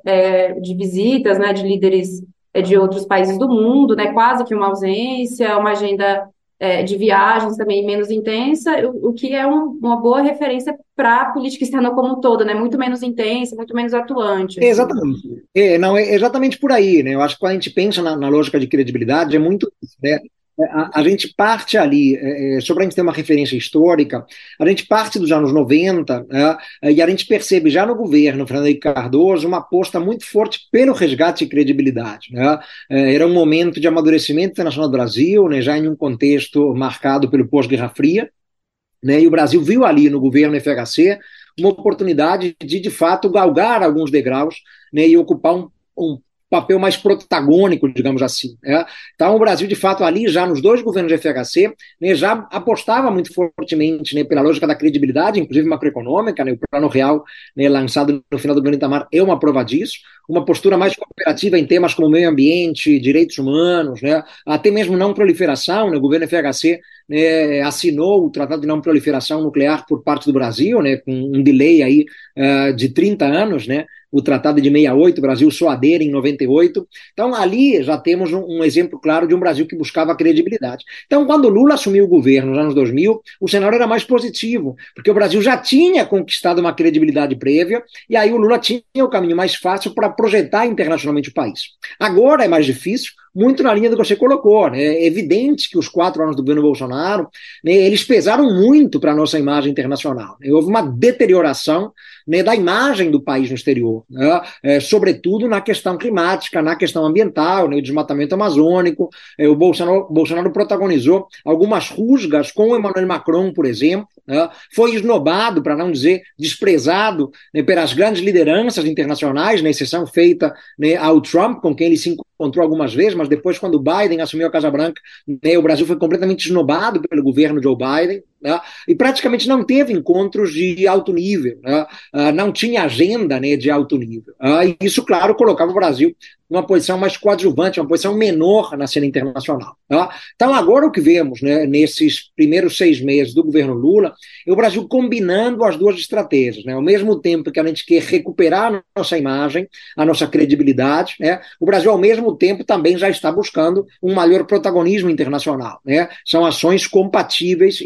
de visitas, né, de líderes de outros países do mundo, né, quase que uma ausência, uma agenda de viagens também menos intensa, o que é uma boa referência para a política externa como um todo, né, muito menos intensa, muito menos atuante. Assim. Exatamente. Não, é exatamente por aí, né? Eu acho que quando a gente pensa na lógica de credibilidade, é muito isso, né? A gente parte ali, só para a gente ter uma referência histórica, a gente parte dos anos 90, né, e a gente percebe já no governo Fernando Henrique Cardoso uma aposta muito forte pelo resgate de credibilidade. Né? Era um momento de amadurecimento internacional do Brasil, né, já em um contexto marcado pelo pós-Guerra Fria, né, e o Brasil viu ali no governo FHC uma oportunidade de fato, galgar alguns degraus, né, e ocupar um papel mais protagônico, digamos assim. Né? Então, o Brasil, de fato, ali, já nos 2 governos de FHC, né, já apostava muito fortemente, né, pela lógica da credibilidade, inclusive macroeconômica, né, o Plano Real, né, lançado no final do governo Itamar, é uma prova disso, uma postura mais cooperativa em temas como meio ambiente, direitos humanos, né, até mesmo não proliferação, né, o governo FHC, né, assinou o Tratado de Não Proliferação Nuclear por parte do Brasil, né, com um delay aí, de 30 anos, né, o Tratado de 68, o Brasil só adere em 98. Então, ali já temos um exemplo claro de um Brasil que buscava credibilidade. Então, quando o Lula assumiu o governo nos anos 2000, o cenário era mais positivo, porque o Brasil já tinha conquistado uma credibilidade prévia, e aí o Lula tinha o caminho mais fácil para projetar internacionalmente o país. Agora é mais difícil, muito na linha do que você colocou. Né? É evidente que os 4 anos do governo Bolsonaro, né, eles pesaram muito para a nossa imagem internacional. Né? Houve uma deterioração, né, da imagem do país no exterior, né? Sobretudo na questão climática, na questão ambiental, né, o desmatamento amazônico. O Bolsonaro protagonizou algumas rusgas com o Emmanuel Macron, por exemplo, né? Foi esnobado, para não dizer desprezado, né, pelas grandes lideranças internacionais, na exceção feita, né, ao Trump, com quem ele se encontrou algumas vezes, mas depois, quando o Biden assumiu a Casa Branca, né, o Brasil foi completamente esnobado pelo governo Joe Biden, né, e praticamente não teve encontros de alto nível, né, não tinha agenda, né, de alto nível. E isso, claro, colocava o Brasil numa posição mais coadjuvante, uma posição menor na cena internacional. Tá? Então, agora o que vemos, né, nesses primeiros 6 meses do governo Lula é o Brasil combinando as 2 estratégias. Né? Ao mesmo tempo que a gente quer recuperar a nossa imagem, a nossa credibilidade, né, o Brasil, ao mesmo tempo, também já está buscando um maior protagonismo internacional. Né? São ações compatíveis e que estão sendo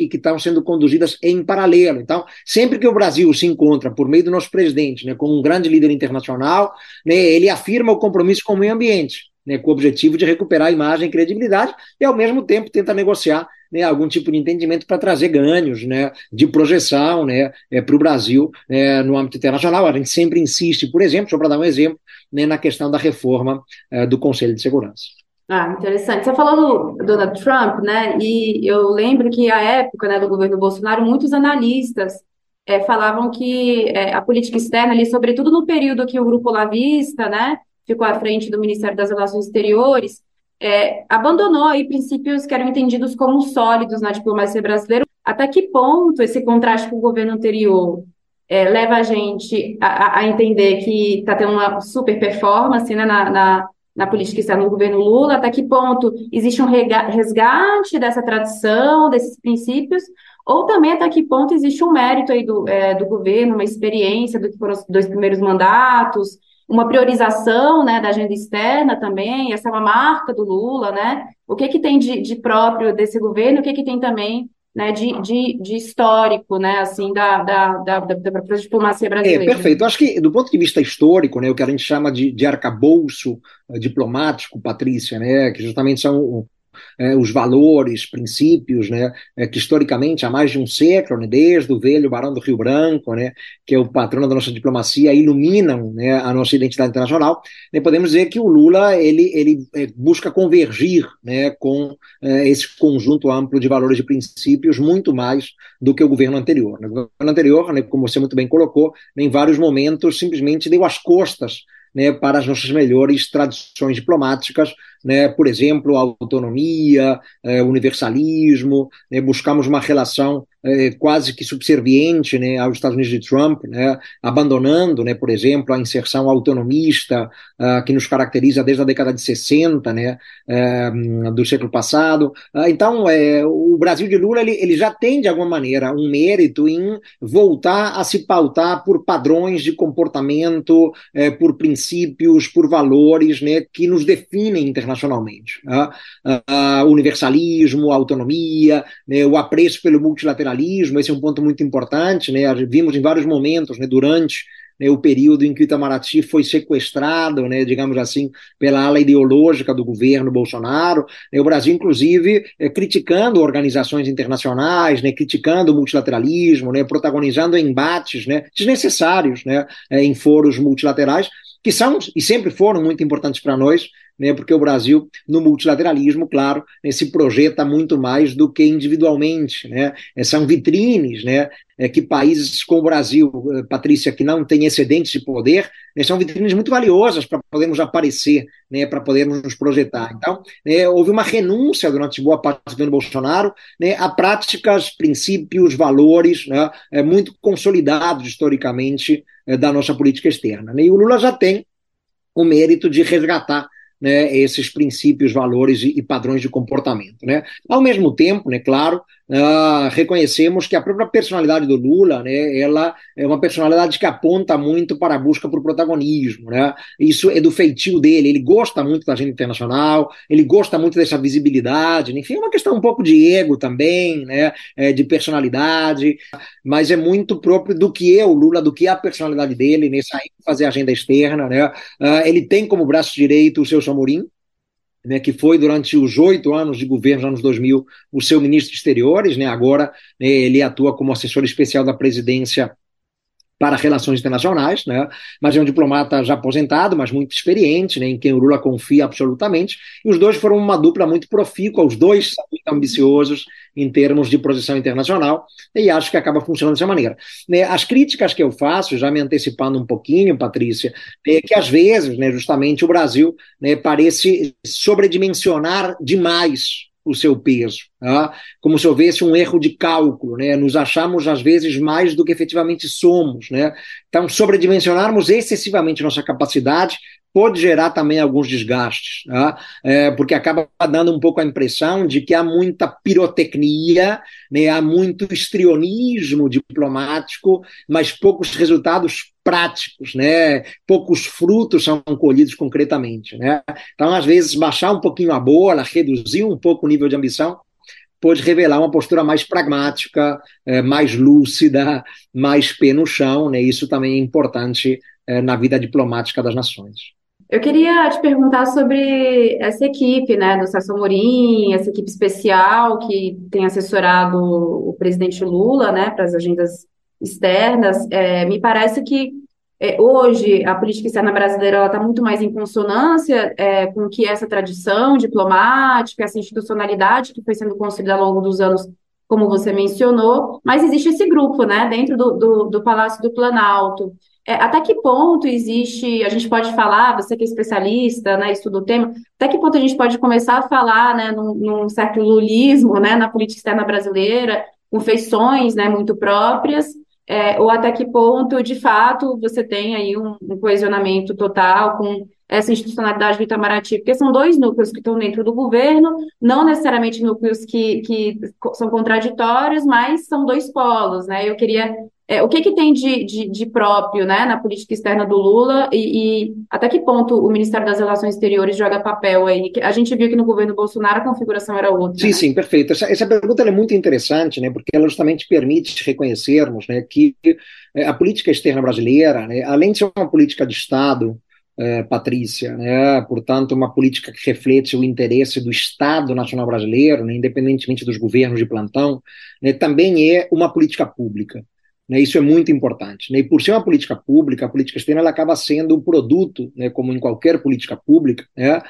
sendo conduzidas em paralelo. Então, sempre que o Brasil se encontra, por meio do nosso presidente, né, com um grande líder internacional, né, ele afirma o compromisso com o meio ambiente, né, com o objetivo de recuperar a imagem e credibilidade, e ao mesmo tempo tenta negociar, né, algum tipo de entendimento para trazer ganhos, né, de projeção, né, para o Brasil, no âmbito internacional. A gente sempre insiste, por exemplo, só para dar um exemplo, né, na questão da reforma do Conselho de Segurança. Interessante. Você falou do Donald Trump, né? E eu lembro que à época, né, do governo Bolsonaro, muitos analistas falavam que a política externa, ali, sobretudo no período que o Grupo Olavista, né, ficou à frente do Ministério das Relações Exteriores, abandonou aí princípios que eram entendidos como sólidos na diplomacia brasileira. Até que ponto esse contraste com o governo anterior leva a gente a entender que está tendo uma super performance, né, na política externa do governo Lula? Até que ponto existe um resgate dessa tradição, desses princípios, ou também até que ponto existe um mérito aí do governo, uma experiência do que foram os 2 primeiros mandatos, uma priorização, né, da agenda externa também? Essa é uma marca do Lula, né? O que tem de próprio desse governo, o que tem também, né, de histórico, né, assim, da diplomacia brasileira? Perfeito. Acho que, do ponto de vista histórico, né, o que a gente chama de arcabouço diplomático, Patrícia, né, que justamente são os valores, princípios, né, que historicamente há mais de um século, né, desde o velho Barão do Rio Branco, né, que é o patrono da nossa diplomacia, iluminam, né, a nossa identidade internacional, né, podemos dizer que o Lula ele busca convergir, né, com esse conjunto amplo de valores e princípios muito mais do que o governo anterior. O governo anterior, né, como você muito bem colocou, em vários momentos simplesmente deu as costas, né, para as nossas melhores tradições diplomáticas, né, por exemplo, a autonomia, universalismo, né, buscamos uma relação quase que subserviente, né, aos Estados Unidos de Trump, né, abandonando, né, por exemplo, a inserção autonomista que nos caracteriza desde a década de 60, né, do século passado. Então, o Brasil de Lula ele já tem, de alguma maneira, um mérito em voltar a se pautar por padrões de comportamento, por princípios, por valores, né, que nos definem internacionalmente. Universalismo, autonomia, né, o apreço pelo multilateralismo, esse é um ponto muito importante, né? Vimos em vários momentos, né, durante, né, o período em que o Itamaraty foi sequestrado, né, digamos assim, pela ala ideológica do governo Bolsonaro, né, o Brasil, inclusive, criticando organizações internacionais, né, criticando o multilateralismo, né, protagonizando embates, né, desnecessários, né, em foros multilaterais, que são e sempre foram muito importantes para nós, né, porque o Brasil, no multilateralismo, claro, né, se projeta muito mais do que individualmente, né, são vitrines, né, que países como o Brasil, Patrícia, que não tem excedentes de poder, né, são vitrines muito valiosas para podermos aparecer, né, para podermos nos projetar. Então, houve uma renúncia durante boa parte do governo Bolsonaro, né, a práticas, princípios, valores, né, muito consolidados historicamente da nossa política externa, né, e o Lula já tem o mérito de resgatar, né, esses princípios, valores e padrões de comportamento, né? Ao mesmo tempo, né, claro, reconhecemos que a própria personalidade do Lula, né, ela é uma personalidade que aponta muito para a busca por protagonismo, né? Isso é do feitio dele, ele gosta muito da agenda internacional, ele gosta muito dessa visibilidade, enfim, é uma questão um pouco de ego também, né, de personalidade, mas é muito próprio do que é o Lula, do que é a personalidade dele, nessa fazer agenda externa, né? Ele tem como braço direito o Celso Amorim, né, que foi durante os 8 anos de governo, nos anos 2000, o seu ministro de Exteriores, né, agora, né, ele atua como assessor especial da presidência para relações internacionais, né, mas é um diplomata já aposentado, mas muito experiente, né, em quem o Lula confia absolutamente, e os dois foram uma dupla muito profícua, os dois são muito ambiciosos em termos de projeção internacional, e acho que acaba funcionando dessa maneira. As críticas que eu faço, já me antecipando um pouquinho, Patrícia, é que às vezes, né, justamente o Brasil, né, parece sobredimensionar demais o seu peso, tá? Como se houvesse um erro de cálculo, né? Nos achamos às vezes mais do que efetivamente somos, né? Então, sobredimensionarmos excessivamente nossa capacidade pode gerar também alguns desgastes, tá? Porque acaba dando um pouco a impressão de que há muita pirotecnia, né? Há muito histrionismo diplomático, mas poucos resultados práticos, né? Poucos frutos são colhidos concretamente, né? Então, às vezes, baixar um pouquinho a bola, reduzir um pouco o nível de ambição, pode revelar uma postura mais pragmática, mais lúcida, mais pé no chão, né? Isso também é importante na vida diplomática das nações. Eu queria te perguntar sobre essa equipe, né, do Celso Amorim, essa equipe especial que tem assessorado o presidente Lula, né, para as agendas externas. Me parece que hoje a política externa brasileira está muito mais em consonância com que essa tradição diplomática, essa institucionalidade que foi sendo construída ao longo dos anos, como você mencionou, mas existe esse grupo, né, dentro do Palácio do Planalto. Até que ponto existe, a gente pode falar, você que é especialista, né, estuda o tema, até que ponto a gente pode começar a falar, né, num certo lulismo, né, na política externa brasileira, com feições, né, muito próprias, ou até que ponto, de fato, você tem aí um coesionamento total com essa institucionalidade do Itamaraty, porque são dois núcleos que estão dentro do governo, não necessariamente núcleos que são contraditórios, mas são dois polos, né? Eu queria... o que tem de próprio, né, na política externa do Lula e até que ponto o Ministério das Relações Exteriores joga papel aí? A gente viu que no governo Bolsonaro a configuração era outra. Sim, né? Sim, perfeito. Essa pergunta é muito interessante, né, porque ela justamente permite reconhecermos, né, que a política externa brasileira, né, além de ser uma política de Estado, Patrícia, né, portanto, uma política que reflete o interesse do Estado Nacional Brasileiro, né, independentemente dos governos de plantão, né, também é uma política pública. Né, isso é muito importante. Né, e por ser uma política pública, a política externa ela acaba sendo um produto, né, como em qualquer política pública, né,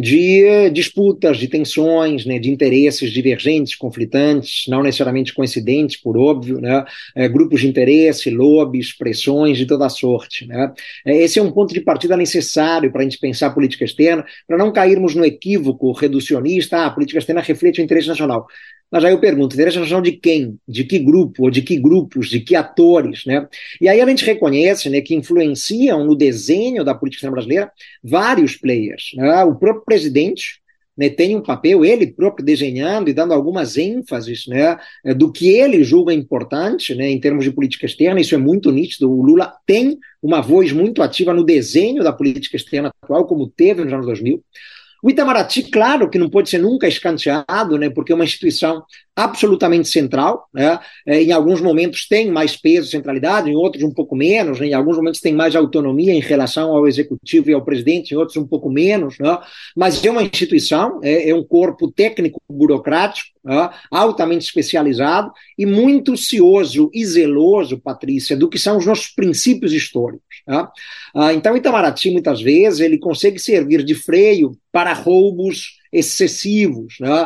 de disputas, de tensões, né, de interesses divergentes, conflitantes, não necessariamente coincidentes, por óbvio, né, grupos de interesse, lobbies, pressões de toda sorte. Né. Esse é um ponto de partida necessário para a gente pensar a política externa, para não cairmos no equívoco reducionista, a política externa reflete o interesse nacional. Mas aí eu pergunto, interesse nacional de quem? De que grupo? Ou de que grupos? De que atores? Né? E aí a gente reconhece, né, que influenciam no desenho da política externa brasileira vários players. Né? O próprio presidente, né, tem um papel, ele próprio desenhando e dando algumas ênfases, né, do que ele julga importante, né, em termos de política externa. Isso é muito nítido. O Lula tem uma voz muito ativa no desenho da política externa atual, como teve nos anos 2000. O Itamaraty, claro que não pode ser nunca escanteado, né, porque é uma instituição absolutamente central, né, em alguns momentos tem mais peso e centralidade, em outros um pouco menos, né, em alguns momentos tem mais autonomia em relação ao executivo e ao presidente, em outros um pouco menos, né, mas é uma instituição, é um corpo técnico burocrático, né, altamente especializado e muito cioso e zeloso, Patrícia, do que são os nossos princípios históricos. Né. Então o Itamaraty, muitas vezes, ele consegue servir de freio para roubos excessivos, né?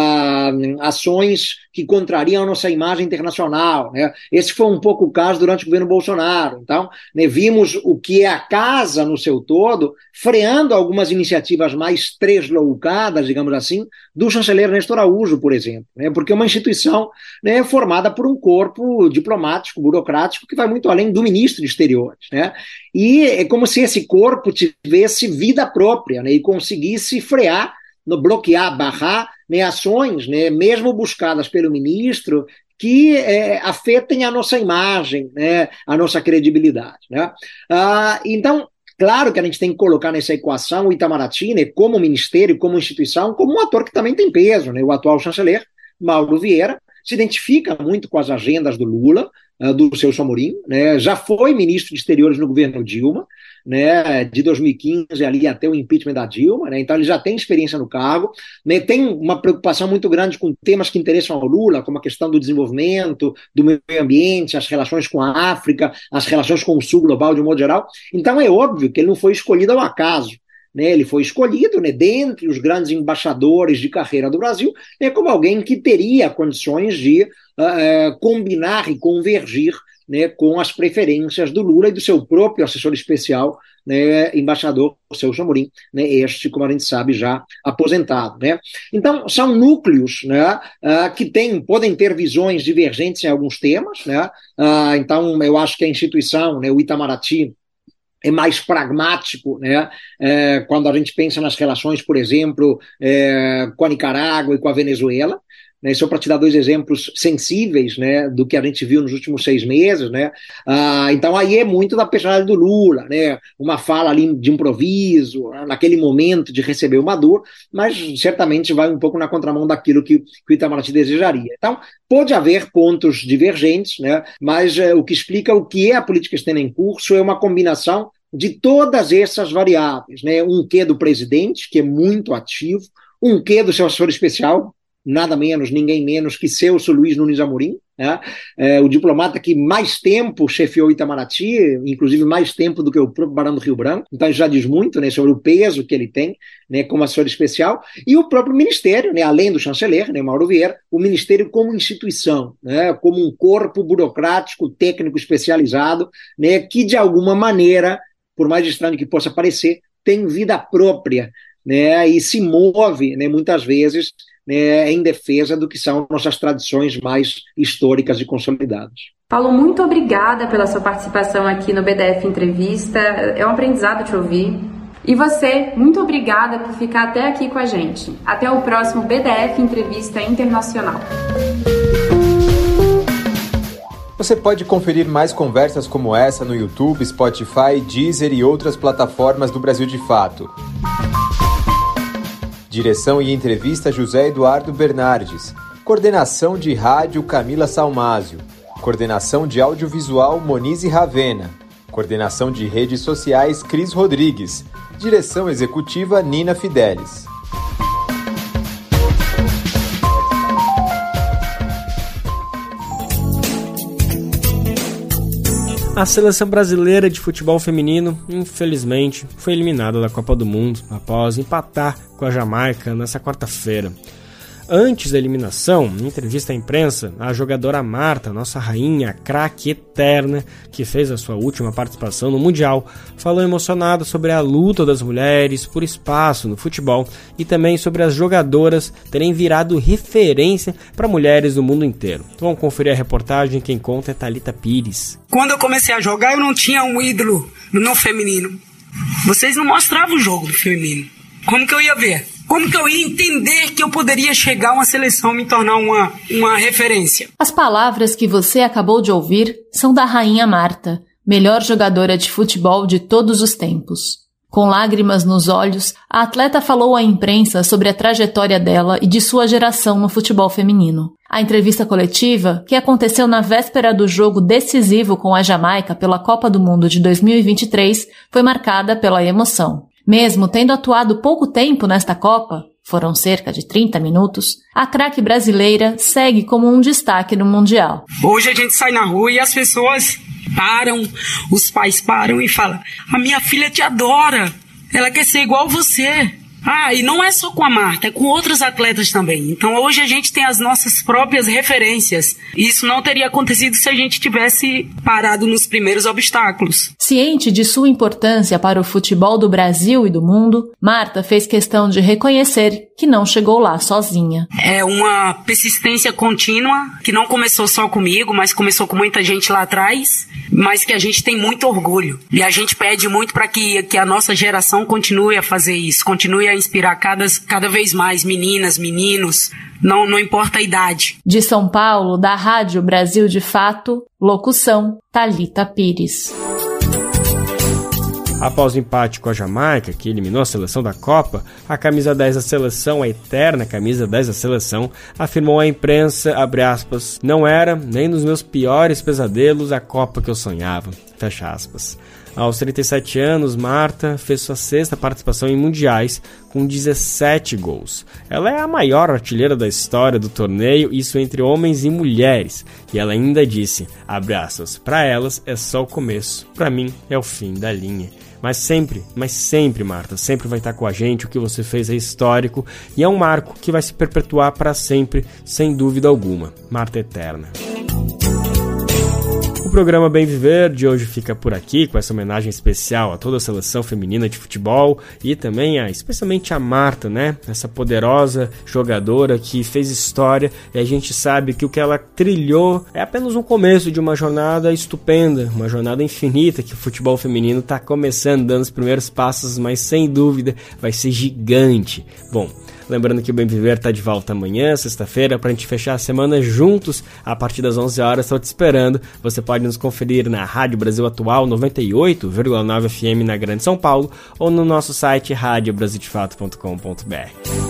Ações que contrariam a nossa imagem internacional. Né? Esse foi um pouco o caso durante o governo Bolsonaro. Então, né, vimos o que é a casa no seu todo, freando algumas iniciativas mais tresloucadas, digamos assim, do chanceler Ernesto Araújo, por exemplo, né? Porque é uma instituição, né, formada por um corpo diplomático, burocrático, que vai muito além do ministro de Exteriores. Né? E é como se esse corpo tivesse vida própria, né, e conseguisse frear, bloquear, barrar, né, ações, né, mesmo buscadas pelo ministro, que afetem a nossa imagem, né, a nossa credibilidade. Né? Então, claro que a gente tem que colocar nessa equação o Itamaraty, né, como ministério, como instituição, como um ator que também tem peso. Né? O atual chanceler, Mauro Vieira, se identifica muito com as agendas do Lula, do Celso Amorim, né? Já foi ministro de Exteriores no governo Dilma, né? De 2015 ali até o impeachment da Dilma, né? Então ele já tem experiência no cargo, né? Tem uma preocupação muito grande com temas que interessam ao Lula, como a questão do desenvolvimento, do meio ambiente, as relações com a África, as relações com o Sul global de um modo geral. Então é óbvio que ele não foi escolhido ao acaso. Né, ele foi escolhido, né, dentre os grandes embaixadores de carreira do Brasil, né, como alguém que teria condições de combinar e convergir, né, com as preferências do Lula e do seu próprio assessor especial, né, embaixador Celso Amorim, né, este, como a gente sabe, já aposentado. Né. Então, são núcleos, né, que podem ter visões divergentes em alguns temas. Né. Então, eu acho que a instituição, né, o Itamaraty, é mais pragmático, né? Quando a gente pensa nas relações, por exemplo, com a Nicarágua e com a Venezuela, né, só para te dar 2 exemplos sensíveis, né, do que a gente viu nos últimos 6 meses, né, então aí é muito da personalidade do Lula, né, uma fala ali de improviso, naquele momento de receber o Maduro, mas certamente vai um pouco na contramão daquilo que o Itamaraty desejaria. Então, pode haver pontos divergentes, né, mas o que explica o que é a política externa em curso é uma combinação de todas essas variáveis, né? Um quê do presidente, que é muito ativo, um quê do seu assessor especial, nada menos, ninguém menos que Celso Luiz Nunes Amorim, né? O diplomata que mais tempo chefiou Itamaraty, inclusive mais tempo do que o próprio Barão do Rio Branco, então isso já diz muito, né, sobre o peso que ele tem, né, como assessor especial, e o próprio Ministério, né, além do chanceler, né, Mauro Vieira, o Ministério como instituição, né, como um corpo burocrático, técnico especializado, né, que de alguma maneira, por mais estranho que possa parecer, tem vida própria, né, e se move, né, muitas vezes, né, em defesa do que são nossas tradições mais históricas e consolidadas. Paulo, muito obrigada pela sua participação aqui no BDF Entrevista. É um aprendizado te ouvir. E você, muito obrigada por ficar até aqui com a gente. Até o próximo BDF Entrevista Internacional. Você pode conferir mais conversas como essa no YouTube, Spotify, Deezer e outras plataformas do Brasil de Fato. Direção e entrevista José Eduardo Bernardes. Coordenação de rádio Camila Salmásio. Coordenação de audiovisual Monize Ravena. Coordenação de redes sociais Cris Rodrigues. Direção executiva Nina Fidelis. A seleção brasileira de futebol feminino, infelizmente, foi eliminada da Copa do Mundo após empatar com a Jamaica nessa quarta-feira. Antes da eliminação, em entrevista à imprensa, a jogadora Marta, nossa rainha, craque eterna, que fez a sua última participação no Mundial, falou emocionada sobre a luta das mulheres por espaço no futebol e também sobre as jogadoras terem virado referência para mulheres do mundo inteiro. Vamos conferir a reportagem, quem conta é Thalita Pires. Quando eu comecei a jogar, eu não tinha um ídolo no feminino. Vocês não mostravam o jogo do feminino. Como que eu ia ver? Como que eu ia entender que eu poderia chegar a uma seleção e me tornar uma referência? As palavras que você acabou de ouvir são da rainha Marta, melhor jogadora de futebol de todos os tempos. Com lágrimas nos olhos, a atleta falou à imprensa sobre a trajetória dela e de sua geração no futebol feminino. A entrevista coletiva, que aconteceu na véspera do jogo decisivo com a Jamaica pela Copa do Mundo de 2023, foi marcada pela emoção. Mesmo tendo atuado pouco tempo nesta Copa, foram cerca de 30 minutos, a craque brasileira segue como um destaque no Mundial. Hoje a gente sai na rua e as pessoas param, os pais param e falam: a minha filha te adora, ela quer ser igual você. E não é só com a Marta, é com outros atletas também. Então hoje a gente tem as nossas próprias referências. Isso não teria acontecido se a gente tivesse parado nos primeiros obstáculos. Ciente de sua importância para o futebol do Brasil e do mundo, Marta fez questão de reconhecer que não chegou lá sozinha. É uma persistência contínua, que não começou só comigo, mas começou com muita gente lá atrás, mas que a gente tem muito orgulho. E a gente pede muito para que a nossa geração continue a fazer isso, continue a inspirar cada vez mais meninas, meninos, não importa a idade. De São Paulo, da Rádio Brasil de Fato, locução Thalita Pires. Após o empate com a Jamaica, que eliminou a seleção da Copa, a camisa 10 da seleção, a eterna camisa 10 da seleção, afirmou à imprensa, abre aspas, não era, nem nos meus piores pesadelos, a Copa que eu sonhava, fecha aspas. Aos 37 anos, Marta fez sua 6ª participação em mundiais, com 17 gols. Ela é a maior artilheira da história do torneio, isso entre homens e mulheres. E ela ainda disse, abre aspas, para elas é só o começo, para mim é o fim da linha. Mas sempre, Marta, sempre vai estar com a gente, o que você fez é histórico e é um marco que vai se perpetuar para sempre, sem dúvida alguma. Marta eterna. O programa Bem Viver de hoje fica por aqui, com essa homenagem especial a toda a seleção feminina de futebol e também especialmente a Marta, né? Essa poderosa jogadora que fez história e a gente sabe que o que ela trilhou é apenas um começo de uma jornada estupenda, uma jornada infinita que o futebol feminino está começando, dando os primeiros passos, mas sem dúvida vai ser gigante. Bom, Lembrando que o Bem Viver está de volta amanhã, sexta-feira, para a gente fechar a semana juntos a partir das 11 horas. Estou te esperando. Você pode nos conferir na Rádio Brasil Atual 98,9 FM na Grande São Paulo ou no nosso site radiobrasildefato.com.br.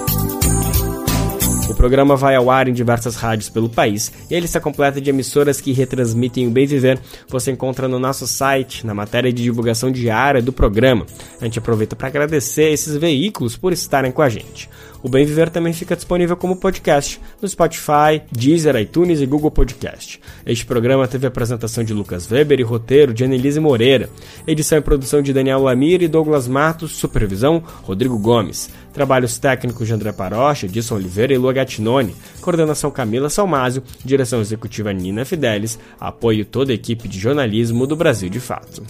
O programa vai ao ar em diversas rádios pelo país e a lista completa de emissoras que retransmitem o Bem Viver você encontra no nosso site, na matéria de divulgação diária do programa. A gente aproveita para agradecer esses veículos por estarem com a gente. O Bem Viver também fica disponível como podcast no Spotify, Deezer, iTunes e Google Podcast. Este programa teve a apresentação de Lucas Weber e roteiro de Annelise Moreira. Edição e produção de Daniel Lamir e Douglas Matos, supervisão Rodrigo Gomes. Trabalhos técnicos de André Parocha, Edson Oliveira e Lua Gattinoni. Coordenação Camila Salmásio, direção executiva Nina Fidelis, apoio toda a equipe de jornalismo do Brasil de Fato.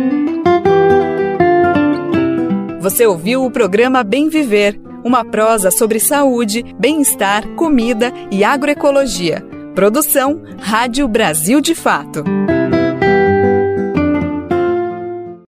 Você ouviu o programa Bem Viver, uma prosa sobre saúde, bem-estar, comida e agroecologia. Produção Rádio Brasil de Fato.